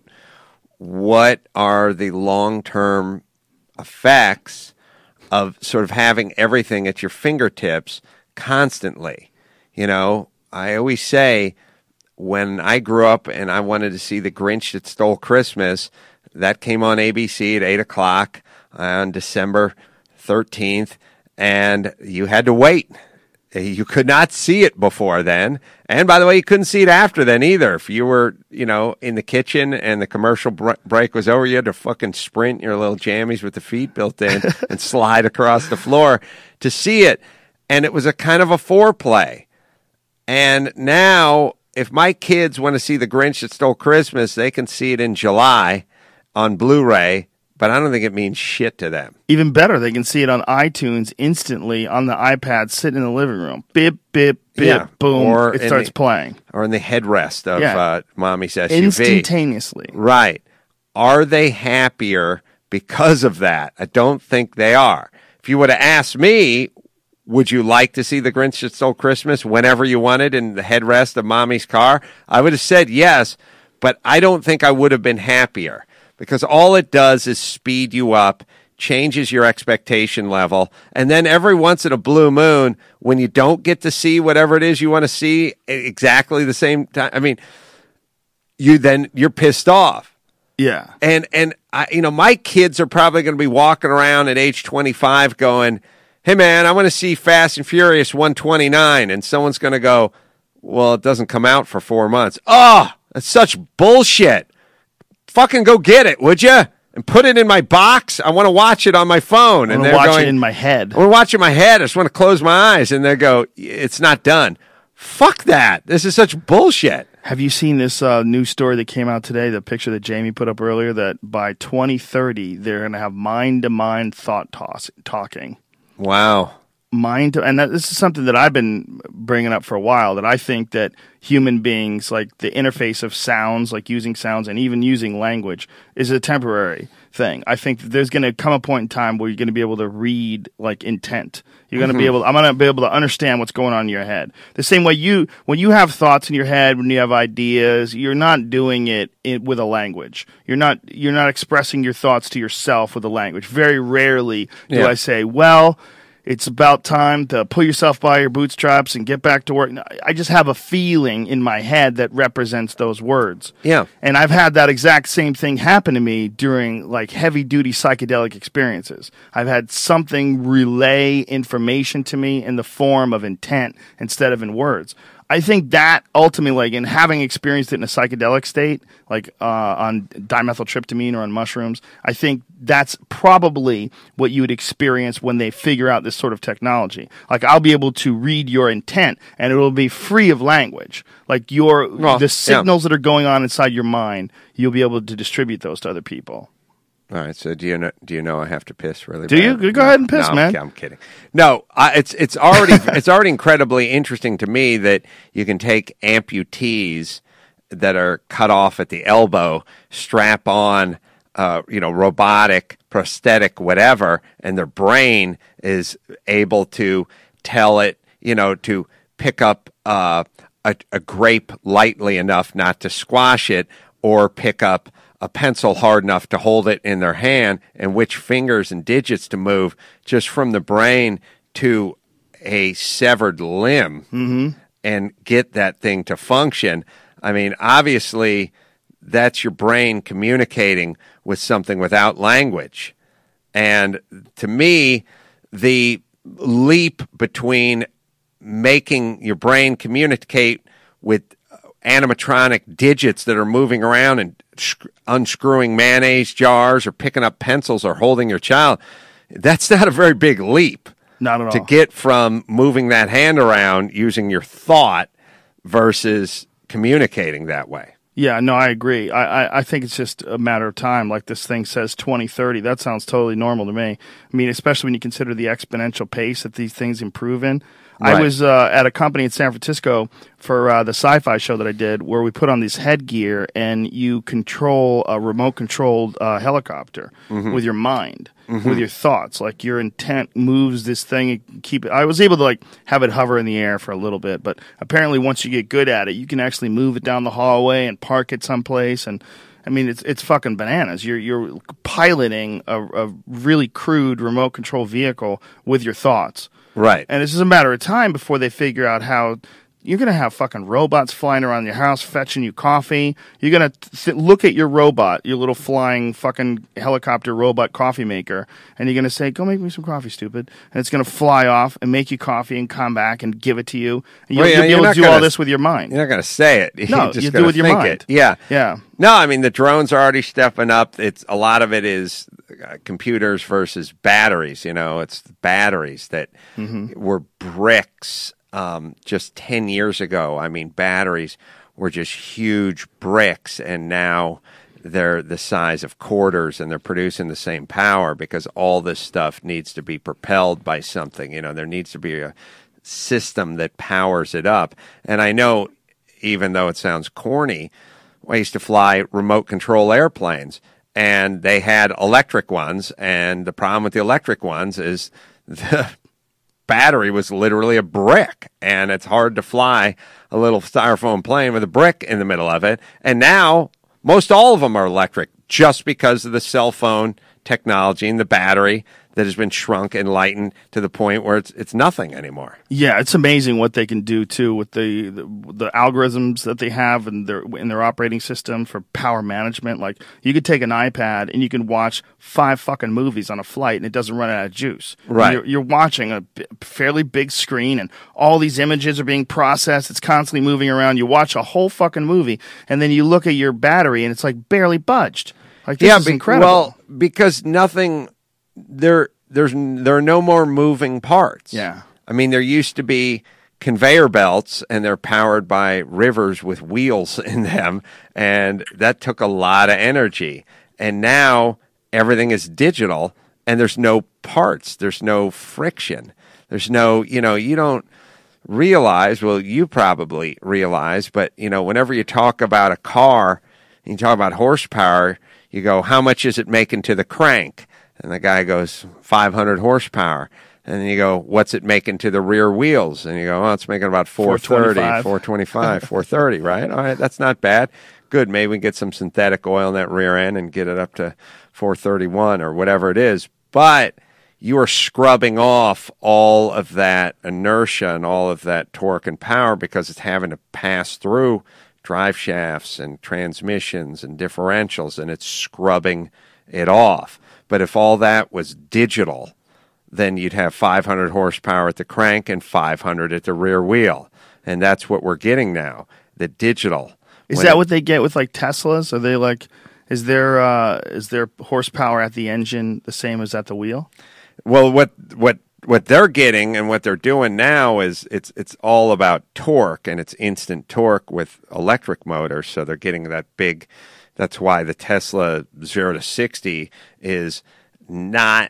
what are the long-term effects of sort of having everything at your fingertips constantly. You know, I always say when I grew up and I wanted to see The Grinch That Stole Christmas, that came on A B C at eight o'clock on December thirteenth, and you had to wait. You could not see it before then. And by the way, you couldn't see it after then either. If you were, you know, in the kitchen and the commercial br- break was over, you had to fucking sprint your little jammies with the feet built in and slide across the floor to see it. And it was a kind of a foreplay. And now, if my kids want to see The Grinch That Stole Christmas, they can see it in July on Blu-ray. But I don't think it means shit to them. Even better, they can see it on iTunes instantly on the iPad, sitting in the living room. Bip, bip, bip, Yeah. boom, Or it in starts the- playing. Or in the headrest of Yeah. uh, Mommy's S U V. Instantaneously. Right. Are they happier because of that? I don't think they are. If you would have asked me, would you like to see The Grinch That Stole Christmas whenever you wanted in the headrest of Mommy's car? I would have said yes, but I don't think I would have been happier. Because all it does is speed you up, changes your expectation level, and then every once in a blue moon, when you don't get to see whatever it is you want to see exactly the same time, I mean, you then you're pissed off. Yeah. And and I, you know, my kids are probably going to be walking around at age twenty-five, going, "Hey, man, I want to see Fast and Furious one twenty-nine," and someone's going to go, "Well, it doesn't come out for four months." Oh, that's such bullshit. Fucking go get it, would you? And put it in my box. I want to watch it on my phone. I And want they're to watch going, it in my head. I want to watch it in my head. I just want to close my eyes. And they go, it's not done. Fuck that. This is such bullshit. Have you seen this uh, new story that came out today, the picture that Jamie put up earlier, that by twenty thirty, they're going to have mind-to-mind thought toss- talking. Wow. Mind to, and that, this is something that I've been bringing up for a while, that I think that human beings, like the interface of sounds, like using sounds and even using language, is a temporary thing. I think that there's going to come a point in time where you're going to be able to read like intent. You're going to be able, I'm going to be able to understand what's going on in your head. The same way you, when you have thoughts in your head, when you have ideas, you're not doing it in, with a language. You're not, you're not expressing your thoughts to yourself with a language. Very rarely do Yeah. I say, well, it's about time to pull yourself by your bootstraps and get back to work. I just have a feeling in my head that represents those words. Yeah. And I've had that exact same thing happen to me during like heavy duty psychedelic experiences. I've had something relay information to me in the form of intent instead of in words. I think that ultimately, like, in having experienced it in a psychedelic state, like uh, on dimethyltryptamine or on mushrooms, I think that's probably what you would experience when they figure out this sort of technology. Like, I'll be able to read your intent, and it will be free of language. Like, your Well, the yeah. signals that are going on inside your mind, you'll be able to distribute those to other people. All right. So do you know? Do you know I have to piss really? Do bad? you? Go ahead and piss, no, man. I'm, I'm kidding. No, I, it's it's already it's already incredibly interesting to me that you can take amputees that are cut off at the elbow, strap on, uh, you know, robotic, prosthetic, whatever, and their brain is able to tell it, you know, to pick up uh, a, a grape lightly enough not to squash it, or pick up a pencil hard enough to hold it in their hand, and which fingers and digits to move just from the brain to a severed limb Mm-hmm. and get that thing to function. I mean, obviously, that's your brain communicating with something without language. And to me, the leap between making your brain communicate with animatronic digits that are moving around and sc- unscrewing mayonnaise jars or picking up pencils or holding your child, that's not a very big leap. Not at all. To get from moving that hand around using your thought versus communicating that way. Yeah, no, I agree. I, I, I think it's just a matter of time. Like this thing says twenty thirty. That sounds totally normal to me. I mean, especially when you consider the exponential pace that these things improve in. Right. I was uh, at a company in San Francisco for uh, the sci-fi show that I did, where we put on this headgear and you control a remote-controlled uh, helicopter Mm-hmm. with your mind, with your thoughts. Like your intent moves this thing and keep it. I was able to like have it hover in the air for a little bit, but apparently once you get good at it, you can actually move it down the hallway and park it someplace. And I mean, it's it's fucking bananas. You're you're piloting a, a really crude remote control vehicle with your thoughts. Right. And it's just a matter of time before they figure out how you're going to have fucking robots flying around your house fetching you coffee. You're going to th- look at your robot, your little flying fucking helicopter robot coffee maker, and you're going to say, go make me some coffee, stupid. And it's going to fly off and make you coffee and come back and give it to you. And you'll, Well, yeah, you'll be you're able not to do gonna- all this with your mind. You're not going to say it. You're No, just you do gonna with your think mind. It. Yeah. Yeah. No, I mean, the drones are already stepping up. It's a lot of it is uh, computers versus batteries. You know, it's batteries that Mm-hmm. were bricks um, just ten years ago. I mean, batteries were just huge bricks, and now they're the size of quarters, and they're producing the same power because all this stuff needs to be propelled by something. You know, there needs to be a system that powers it up. And I know, even though it sounds corny, I used to fly remote control airplanes, and they had electric ones, and the problem with the electric ones is the battery was literally a brick, and it's hard to fly a little styrofoam plane with a brick in the middle of it. And now most all of them are electric just because of the cell phone technology and the battery that has been shrunk and lightened to the point where it's it's nothing anymore. Yeah, it's amazing what they can do too with the, the the algorithms that they have in their in their operating system for power management. Like, you could take an iPad and you can watch five fucking movies on a flight and it doesn't run out of juice. Right. You're, you're watching a b- fairly big screen and all these images are being processed. It's constantly moving around. You watch a whole fucking movie and then you look at your battery and it's like barely budged. Like, this yeah, is be- incredible. Well, because nothing there there's there are no more moving parts. Yeah. I mean, there used to be conveyor belts, and they're powered by rivers with wheels in them, and that took a lot of energy. And now everything is digital, and there's no parts. There's no friction. There's no, you know, you don't realize, well, you probably realize, but, you know, whenever you talk about a car, and you talk about horsepower, you go, how much is it making to the crank? And the guy goes, five hundred horsepower. And then you go, what's it making to the rear wheels? And you go, oh, it's making about four thirty, four twenty-five, four thirty, right? All right, that's not bad. Good, maybe we can get some synthetic oil in that rear end and get it up to four thirty-one or whatever it is. But you are scrubbing off all of that inertia and all of that torque and power because it's having to pass through drive shafts and transmissions and differentials, and it's scrubbing it off. But if all that was digital, then you'd have five hundred horsepower at the crank and five hundred at the rear wheel. And that's what we're getting now, the digital. Is When that it- what they get with like Teslas? Are they like, is their uh, is their horsepower at the engine the same as at the wheel? Well, what what what they're getting and what they're doing now is it's it's all about torque, and it's instant torque with electric motors. So they're getting that big. That's why the Tesla zero to sixty is not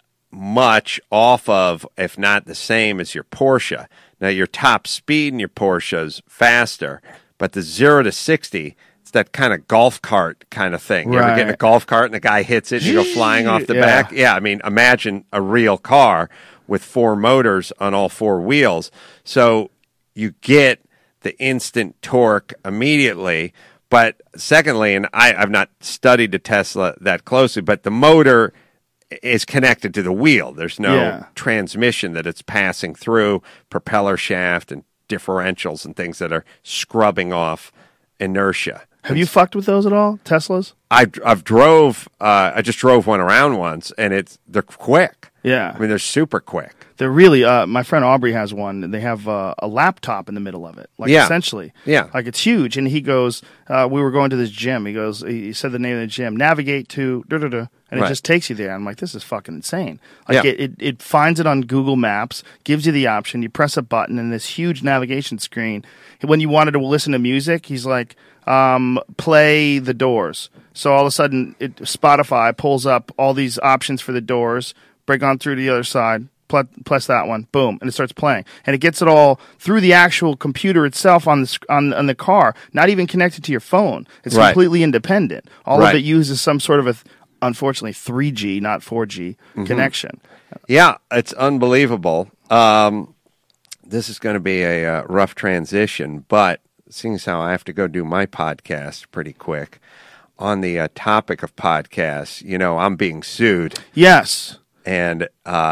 much off of, if not the same as your Porsche. Now, your top speed in your Porsche is faster, but the zero to sixty, it's that kind of golf cart kind of thing. You ever get in a Right. golf cart and the guy hits it and you go flying off the Yeah. back? Yeah, I mean, imagine a real car with four motors on all four wheels. So you get the instant torque immediately. But secondly, and I, I've not studied the Tesla that closely, but the motor is connected to the wheel. There's no Yeah. transmission that it's passing through, propeller shaft and differentials and things that are scrubbing off inertia. Have you fucked with those at all, Teslas? I, I've drove, uh, I just drove one around once, and it's they're quick. Yeah. I mean, they're super quick. They're really, uh, my friend Aubrey has one, and they have uh, a laptop in the middle of it. Like, Yeah. essentially. Yeah. Like, it's huge. And he goes, uh, we were going to this gym. He goes, he said the name of the gym, navigate to, da da da, and Right. it just takes you there. I'm like, this is fucking insane. Like, Yeah. it, it, it finds it on Google Maps, gives you the option, you press a button, and this huge navigation screen. When you wanted to listen to music, he's like, um, play The Doors. So all of a sudden, it, Spotify pulls up all these options for The Doors, break on through to the other side, pl- press that one, boom, and it starts playing. And it gets it all through the actual computer itself on the sc- on, on the car, not even connected to your phone. It's Right. completely independent. All Right. of it uses some sort of a, th- unfortunately, three G, not four G Mm-hmm. connection. Yeah, it's unbelievable. Um, this is going to be a uh, rough transition, but seeing as how I have to go do my podcast pretty quick, on the uh, topic of podcasts, you know, I'm being sued, Yes. and uh,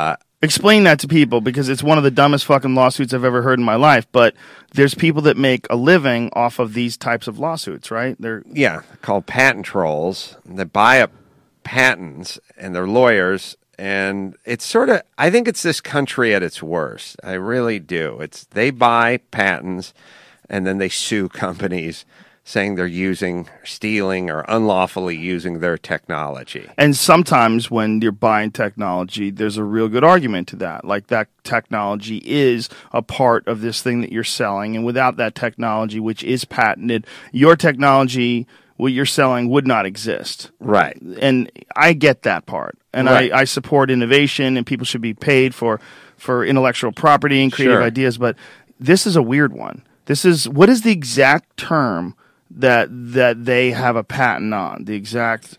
Explain that to people, because it's one of the dumbest fucking lawsuits I've ever heard in my life. But there's people that make a living off of these types of lawsuits, right? They're Yeah, called patent trolls. They buy up patents, and they're lawyers. And it's sort of, I think it's this country at its worst. I really do. It's they buy patents, and then they sue companies saying they're using, stealing, or unlawfully using their technology. And sometimes when you're buying technology, there's a real good argument to that. Like that technology is a part of this thing that you're selling. And without that technology, which is patented, your technology, what you're selling, would not exist. Right. And I get that part. And Right. I, I support innovation, and people should be paid for, for intellectual property and creative Sure. ideas. But this is a weird one. This is, what is the exact term that that they have a patent on? The exact...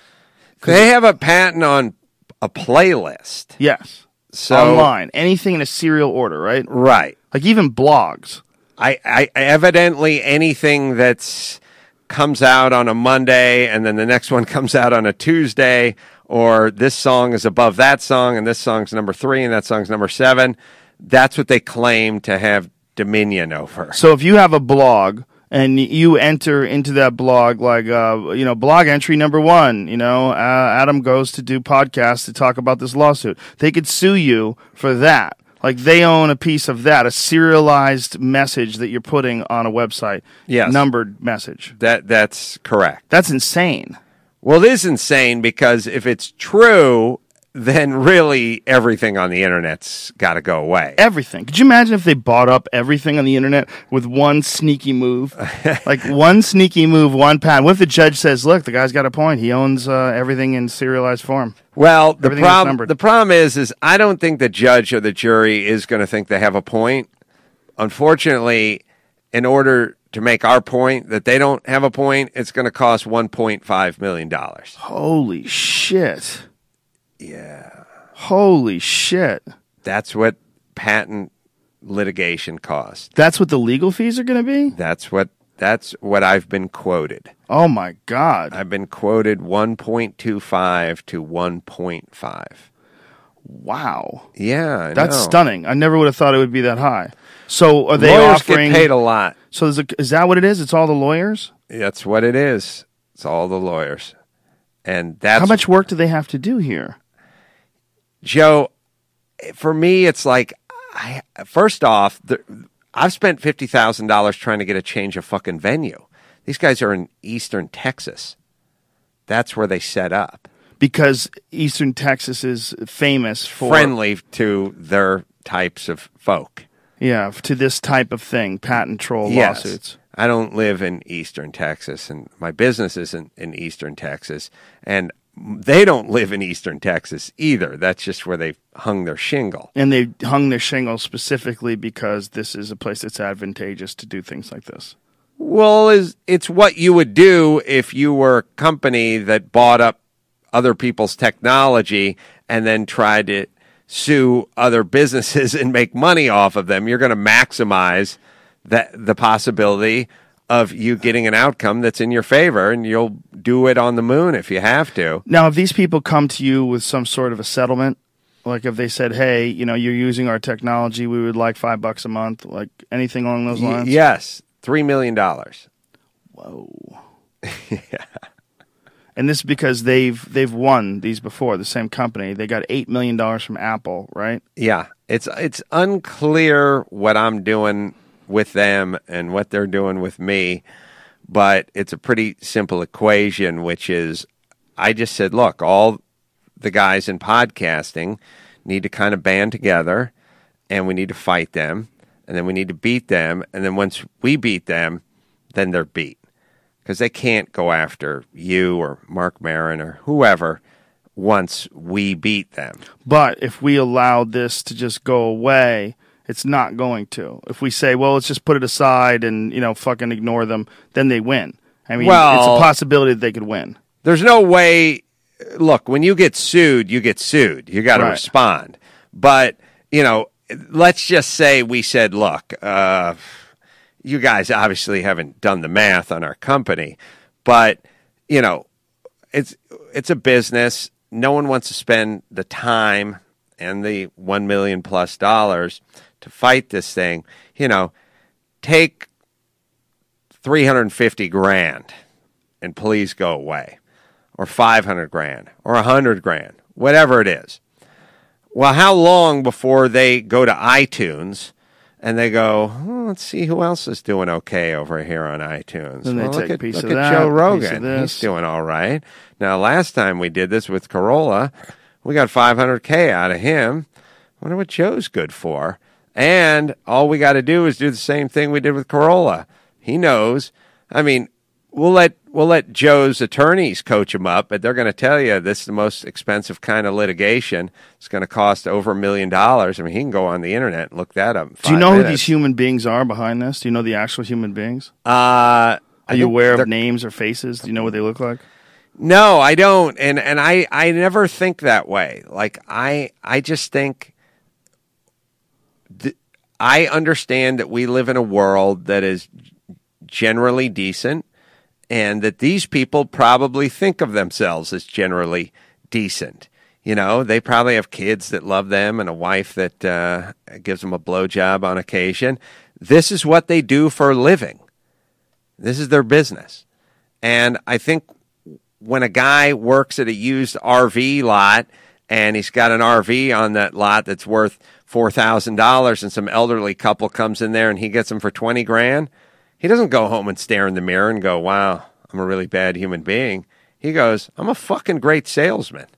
They have a patent on a playlist. Yes. So, Online. Anything in a serial order, right? Right. Like even blogs. I, I evidently anything that's comes out on a Monday and then the next one comes out on a Tuesday, or this song is above that song and this song's number three and that song's number seven, that's what they claim to have dominion over. So if you have a blog and you enter into that blog like, uh, you know, blog entry number one, you know, uh, Adam goes to do podcasts to talk about this lawsuit, they could sue you for that. Like they own a piece of that, a serialized message that you're putting on a website. Yes. Numbered message. That that's correct. That's insane. Well, it is insane because if it's true, then really everything on the internet's got to go away. Everything. Could you imagine if they bought up everything on the internet with one sneaky move? Like one sneaky move, one patent. What if the judge says, look, the guy's got a point. He owns uh, everything in serialized form. Well, the Everything is problem numbered. the problem is is I don't think the judge or the jury is going to think they have a point. Unfortunately, in order to make our point that they don't have a point, it's going to cost one point five million dollars. Holy shit. Yeah. Holy shit. That's what patent litigation costs. That's what the legal fees are going to be? That's what that's what I've been quoted. Oh my God. I've been quoted one point two five to one point five. Wow. Yeah, I That's know. stunning. I never would have thought it would be that high. So are they Lawyers offering... get paid a lot. So is, it, is that what it is? It's all the lawyers? That's what it is. It's all the lawyers. And that's How much work do they have to do here? Joe, for me, it's like, I, first off, the, I've spent fifty thousand dollars trying to get a change of fucking venue. These guys are in Eastern Texas. That's where they set up. Because Eastern Texas is famous for... Friendly to their types of folk. Yeah, to this type of thing, patent troll Yes. lawsuits. I don't live in Eastern Texas, and my business isn't in Eastern Texas, and they don't live in Eastern Texas either. That's just where they hung their shingle. And they hung their shingle specifically because this is a place that's advantageous to do things like this. Well, is it's what you would do if you were a company that bought up other people's technology and then tried to sue other businesses and make money off of them. You're going to maximize that the possibility of you getting an outcome that's in your favor, and you'll do it on the moon if you have to. Now, if these people come to you with some sort of a settlement, like if they said, hey, you know, you're using our technology, we would like five bucks a month, like anything along those Y- lines? yes, three million dollars. Whoa. Yeah. And this is because they've they've won these before, the same company. They got eight million dollars from Apple, right? Yeah, it's it's unclear what I'm doing with them and what they're doing with me, but it's a pretty simple equation, which is I just said, look, all the guys in podcasting need to kind of band together, and we need to fight them, and then we need to beat them, and then once we beat them, then they're beat. Because they can't go after you or Mark Maron or whoever once we beat them. But if we allowed this to just go away, it's not going to. If we say, well, let's just put it aside and, you know, fucking ignore them, then they win. I mean, Well, it's a possibility that they could win. There's no way. Look, when you get sued, you get sued. You got to Right. respond. But, you know, let's just say we said, look, uh, you guys obviously haven't done the math on our company, but, you know, it's it's a business. No one wants to spend the time and the one million plus dollars to fight this thing, you know, take three hundred fifty grand and please go away, or five hundred grand, or one hundred grand, whatever it is. Well, how long before they go to iTunes and they go, oh, let's see who else is doing okay over here on iTunes? And they well, take look a at, piece look of at that, Joe a piece Rogan. of this. He's doing all right. Now, last time we did this with Corolla, we got five hundred K out of him. Wonder what Joe's good for. And all we got to do is do the same thing we did with Corolla. He knows. I mean, we'll let we'll let Joe's attorneys coach him up, but they're going to tell you this is the most expensive kind of litigation. It's going to cost over a million dollars. I mean, he can go on the internet and look that up. In Do you five know who minutes. these human beings are behind this? Do you know the actual human beings? Uh, Are you aware of names or faces? Do you know what they look like? No, I don't, and and I, I never think that way. Like I I just think th- I understand that we live in a world that is generally decent, and that these people probably think of themselves as generally decent. You know, they probably have kids that love them and a wife that uh, gives them a blowjob on occasion. This is what they do for a living. This is their business, and I think when a guy works at a used R V lot and he's got an R V on that lot that's worth four thousand dollars and some elderly couple comes in there and he gets them for twenty grand, he doesn't go home and stare in the mirror and go, wow, I'm a really bad human being. He goes, I'm a fucking great salesman.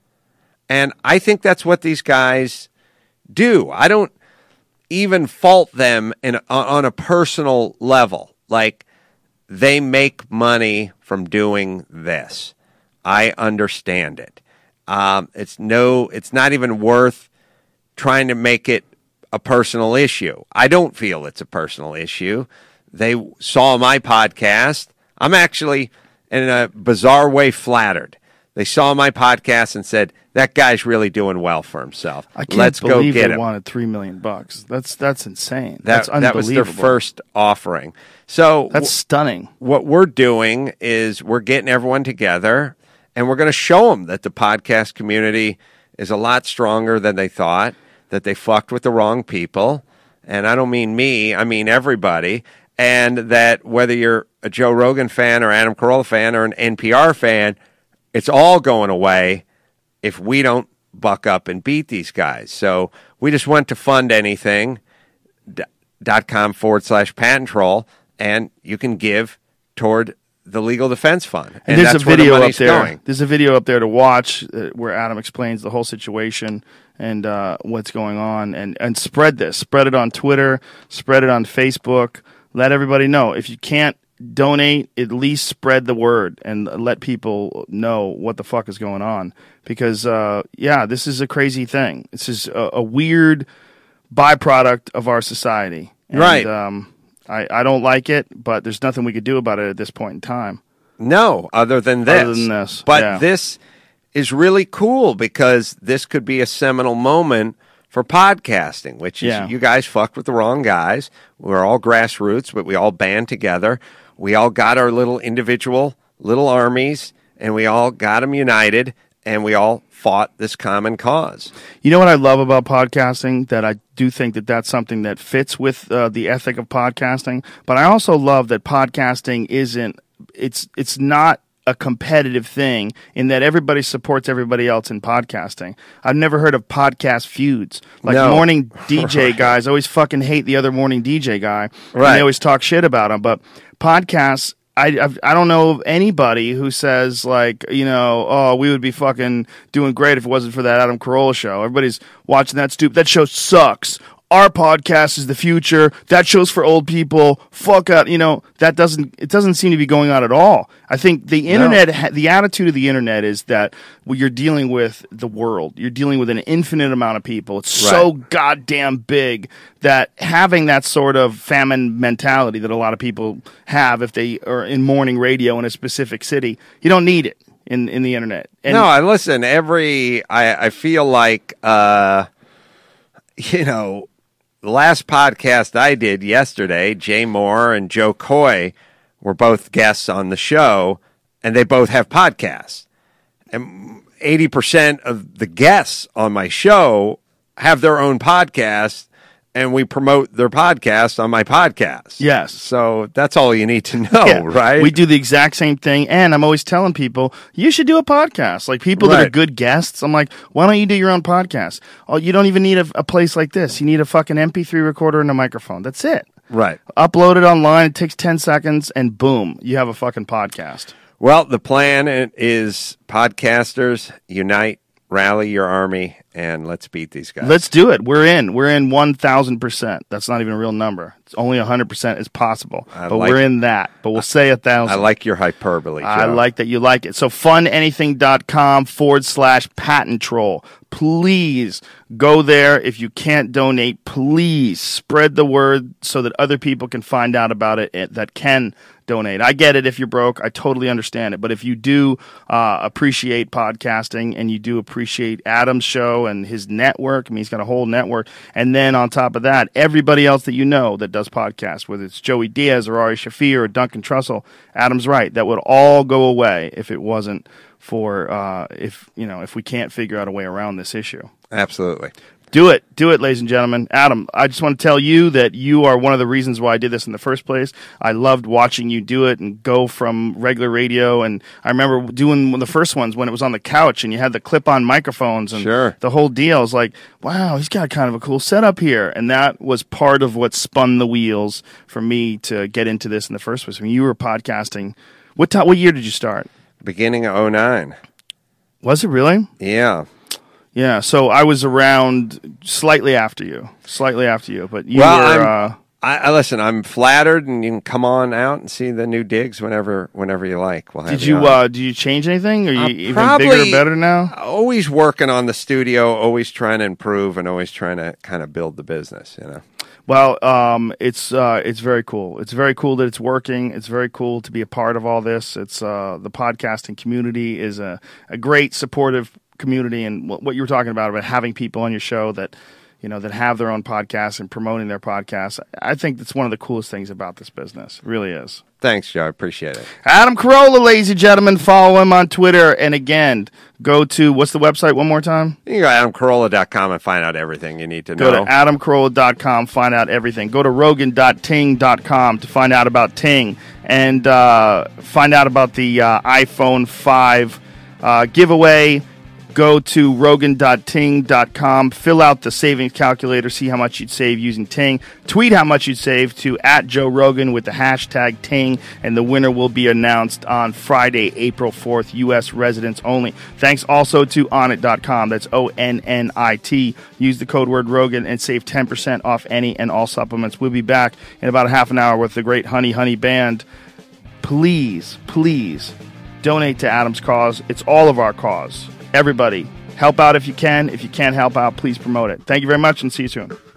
And I think that's what these guys do. I don't even fault them in, on a personal level. Like, they make money from doing this. I understand it. Um, it's no, it's not even worth trying to make it a personal issue. I don't feel it's a personal issue. They saw my podcast. I'm actually, in a bizarre way, flattered. They saw my podcast and said, that guy's really doing well for himself. I can't Let's believe go get they him. wanted three million bucks. That's that's insane. That, that's unbelievable. that was their first offering. So That's stunning. what we're doing is we're getting everyone together and we're going to show them that the podcast community is a lot stronger than they thought, that they fucked with the wrong people. And I don't mean me, I mean everybody. And that whether you're a Joe Rogan fan or Adam Carolla fan or an N P R fan, it's all going away if we don't buck up and beat these guys. So we just went to fund anything dot com forward slash patent troll, and you can give toward the legal defense fund. And, And there's that's a video where the up money's there. going. There's a video up there to watch uh, where Adam explains the whole situation and uh, what's going on. And, and spread this. Spread it on Twitter. Spread it on Facebook. Let everybody know. If you can't donate, at least spread the word and let people know what the fuck is going on. Because, uh, yeah, this is a crazy thing. This is a, a weird byproduct of our society. And, Right. Um, I, I don't like it, but there's nothing we could do about it at this point in time. No, other than this. Other than this, But yeah. this is really cool because this could be a seminal moment for podcasting, which is Yeah. you guys fucked with the wrong guys. We're all grassroots, but we all band together. We all got our little individual little armies, and we all got them united, and we all fought this common cause. You know what I love about podcasting? That I do think that that's something that fits with uh, the ethic of podcasting. But I also love that podcasting isn't, it's it's not a competitive thing in that everybody supports everybody else in podcasting. I've never heard of podcast feuds. Like No. morning D J guys always fucking hate the other morning D J guy. And Right. they always talk shit about him. But podcasts, I I've, I don't know of anybody who says like, you know, oh, we would be fucking doing great if it wasn't for that Adam Carolla show. Everybody's watching that stupid. That show sucks. Our podcast is the future. That show's for old people. Fuck out. You know, that doesn't, it doesn't seem to be going on at all. I think the internet, ha- the attitude of the internet is that well, you're dealing with the world. You're dealing with an infinite amount of people. It's so Right. goddamn big that having that sort of famine mentality that a lot of people have if they are in morning radio in a specific city, you don't need it in, in the internet. And no, I listen, every, I, I feel like, uh, you know, the last podcast I did yesterday, Jay Moore and Joe Coy were both guests on the show, and they both have podcasts. And eighty percent of the guests on my show have their own podcast, and we promote their podcast on my podcast. Yes. So that's all you need to know, Yeah. right? We do the exact same thing, and I'm always telling people, you should do a podcast. Like, people that are Right. good guests, I'm like, why don't you do your own podcast? Oh, you don't even need a, a place like this. You need a fucking M P three recorder and a microphone. That's it. Right. Upload it online. It takes ten seconds, and boom, you have a fucking podcast. Well, the plan is podcasters, unite, rally your army, and let's beat these guys. Let's do it. We're in. We're in one thousand percent. That's not even a real number. It's only one hundred percent is possible. I but like we're it. in that. But we'll say a thousand. I like your hyperbole, Joe. I like that you like it. So funanything.com forward slash patent troll. Please go there. If you can't donate, please spread the word so that other people can find out about it eh, that can donate. I get it if you're broke. I totally understand it. But if you do uh, appreciate podcasting and you do appreciate Adam's show and his network, I mean, he's got a whole network. And then on top of that, everybody else that you know that does podcasts, whether it's Joey Diaz or Ari Shafir or Duncan Trussell, Adam's right. That would all go away if it wasn't for, uh, if, you know, if we can't figure out a way around this issue. Absolutely. Do it. Do it, ladies and gentlemen. Adam, I just want to tell you that you are one of the reasons why I did this in the first place. I loved watching you do it and go from regular radio. And I remember doing one of the first ones when it was on the couch and you had the clip-on microphones and Sure. the whole deal. I was like, wow, he's got kind of a cool setup here. And that was part of what spun the wheels for me to get into this in the first place. I mean, you were podcasting. What, t- what year did you start? Beginning of oh nine. Was it really? Yeah. Yeah, so I was around slightly after you, slightly after you, but you Well, were. I'm- Uh, I, I listen. I'm flattered, and you can come on out and see the new digs whenever, whenever you like. We'll have did you on. uh, did you change anything? Are you Uh, even probably- bigger or better now? Always working on the studio, always trying to improve, and always trying to kind of build the business. You know. Well, um, it's uh, it's very cool. It's very cool that it's working. It's very cool to be a part of all this. It's uh, the podcasting community is a, a great supportive community, and what, what you were talking about about having people on your show that you know that have their own podcasts and promoting their podcasts. I think that's one of the coolest things about this business. It really is. Thanks, Joe. I appreciate it. Adam Carolla, ladies and gentlemen, follow him on Twitter, and again, go to what's the website one more time? You can go to adam carolla dot com and find out everything you need to Go know. to adam carolla dot com, find out everything. Go to rogan dot ting dot com to find out about Ting and uh, find out about the uh, iPhone five uh, giveaway. Go to rogan dot ting dot com, fill out the savings calculator, see how much you'd save using Ting. Tweet how much you'd save to at Joe Rogan with the hashtag Ting, and the winner will be announced on Friday, April fourth, U S residents only. Thanks also to onnit dot com, that's O N N I T. Use the code word Rogan and save ten percent off any and all supplements. We'll be back in about a half an hour with the great Honey Honey Band. Please, please donate to Adam's cause. It's all of our cause. Everybody, help out if you can. If you can't help out, please promote it. Thank you very much and see you soon.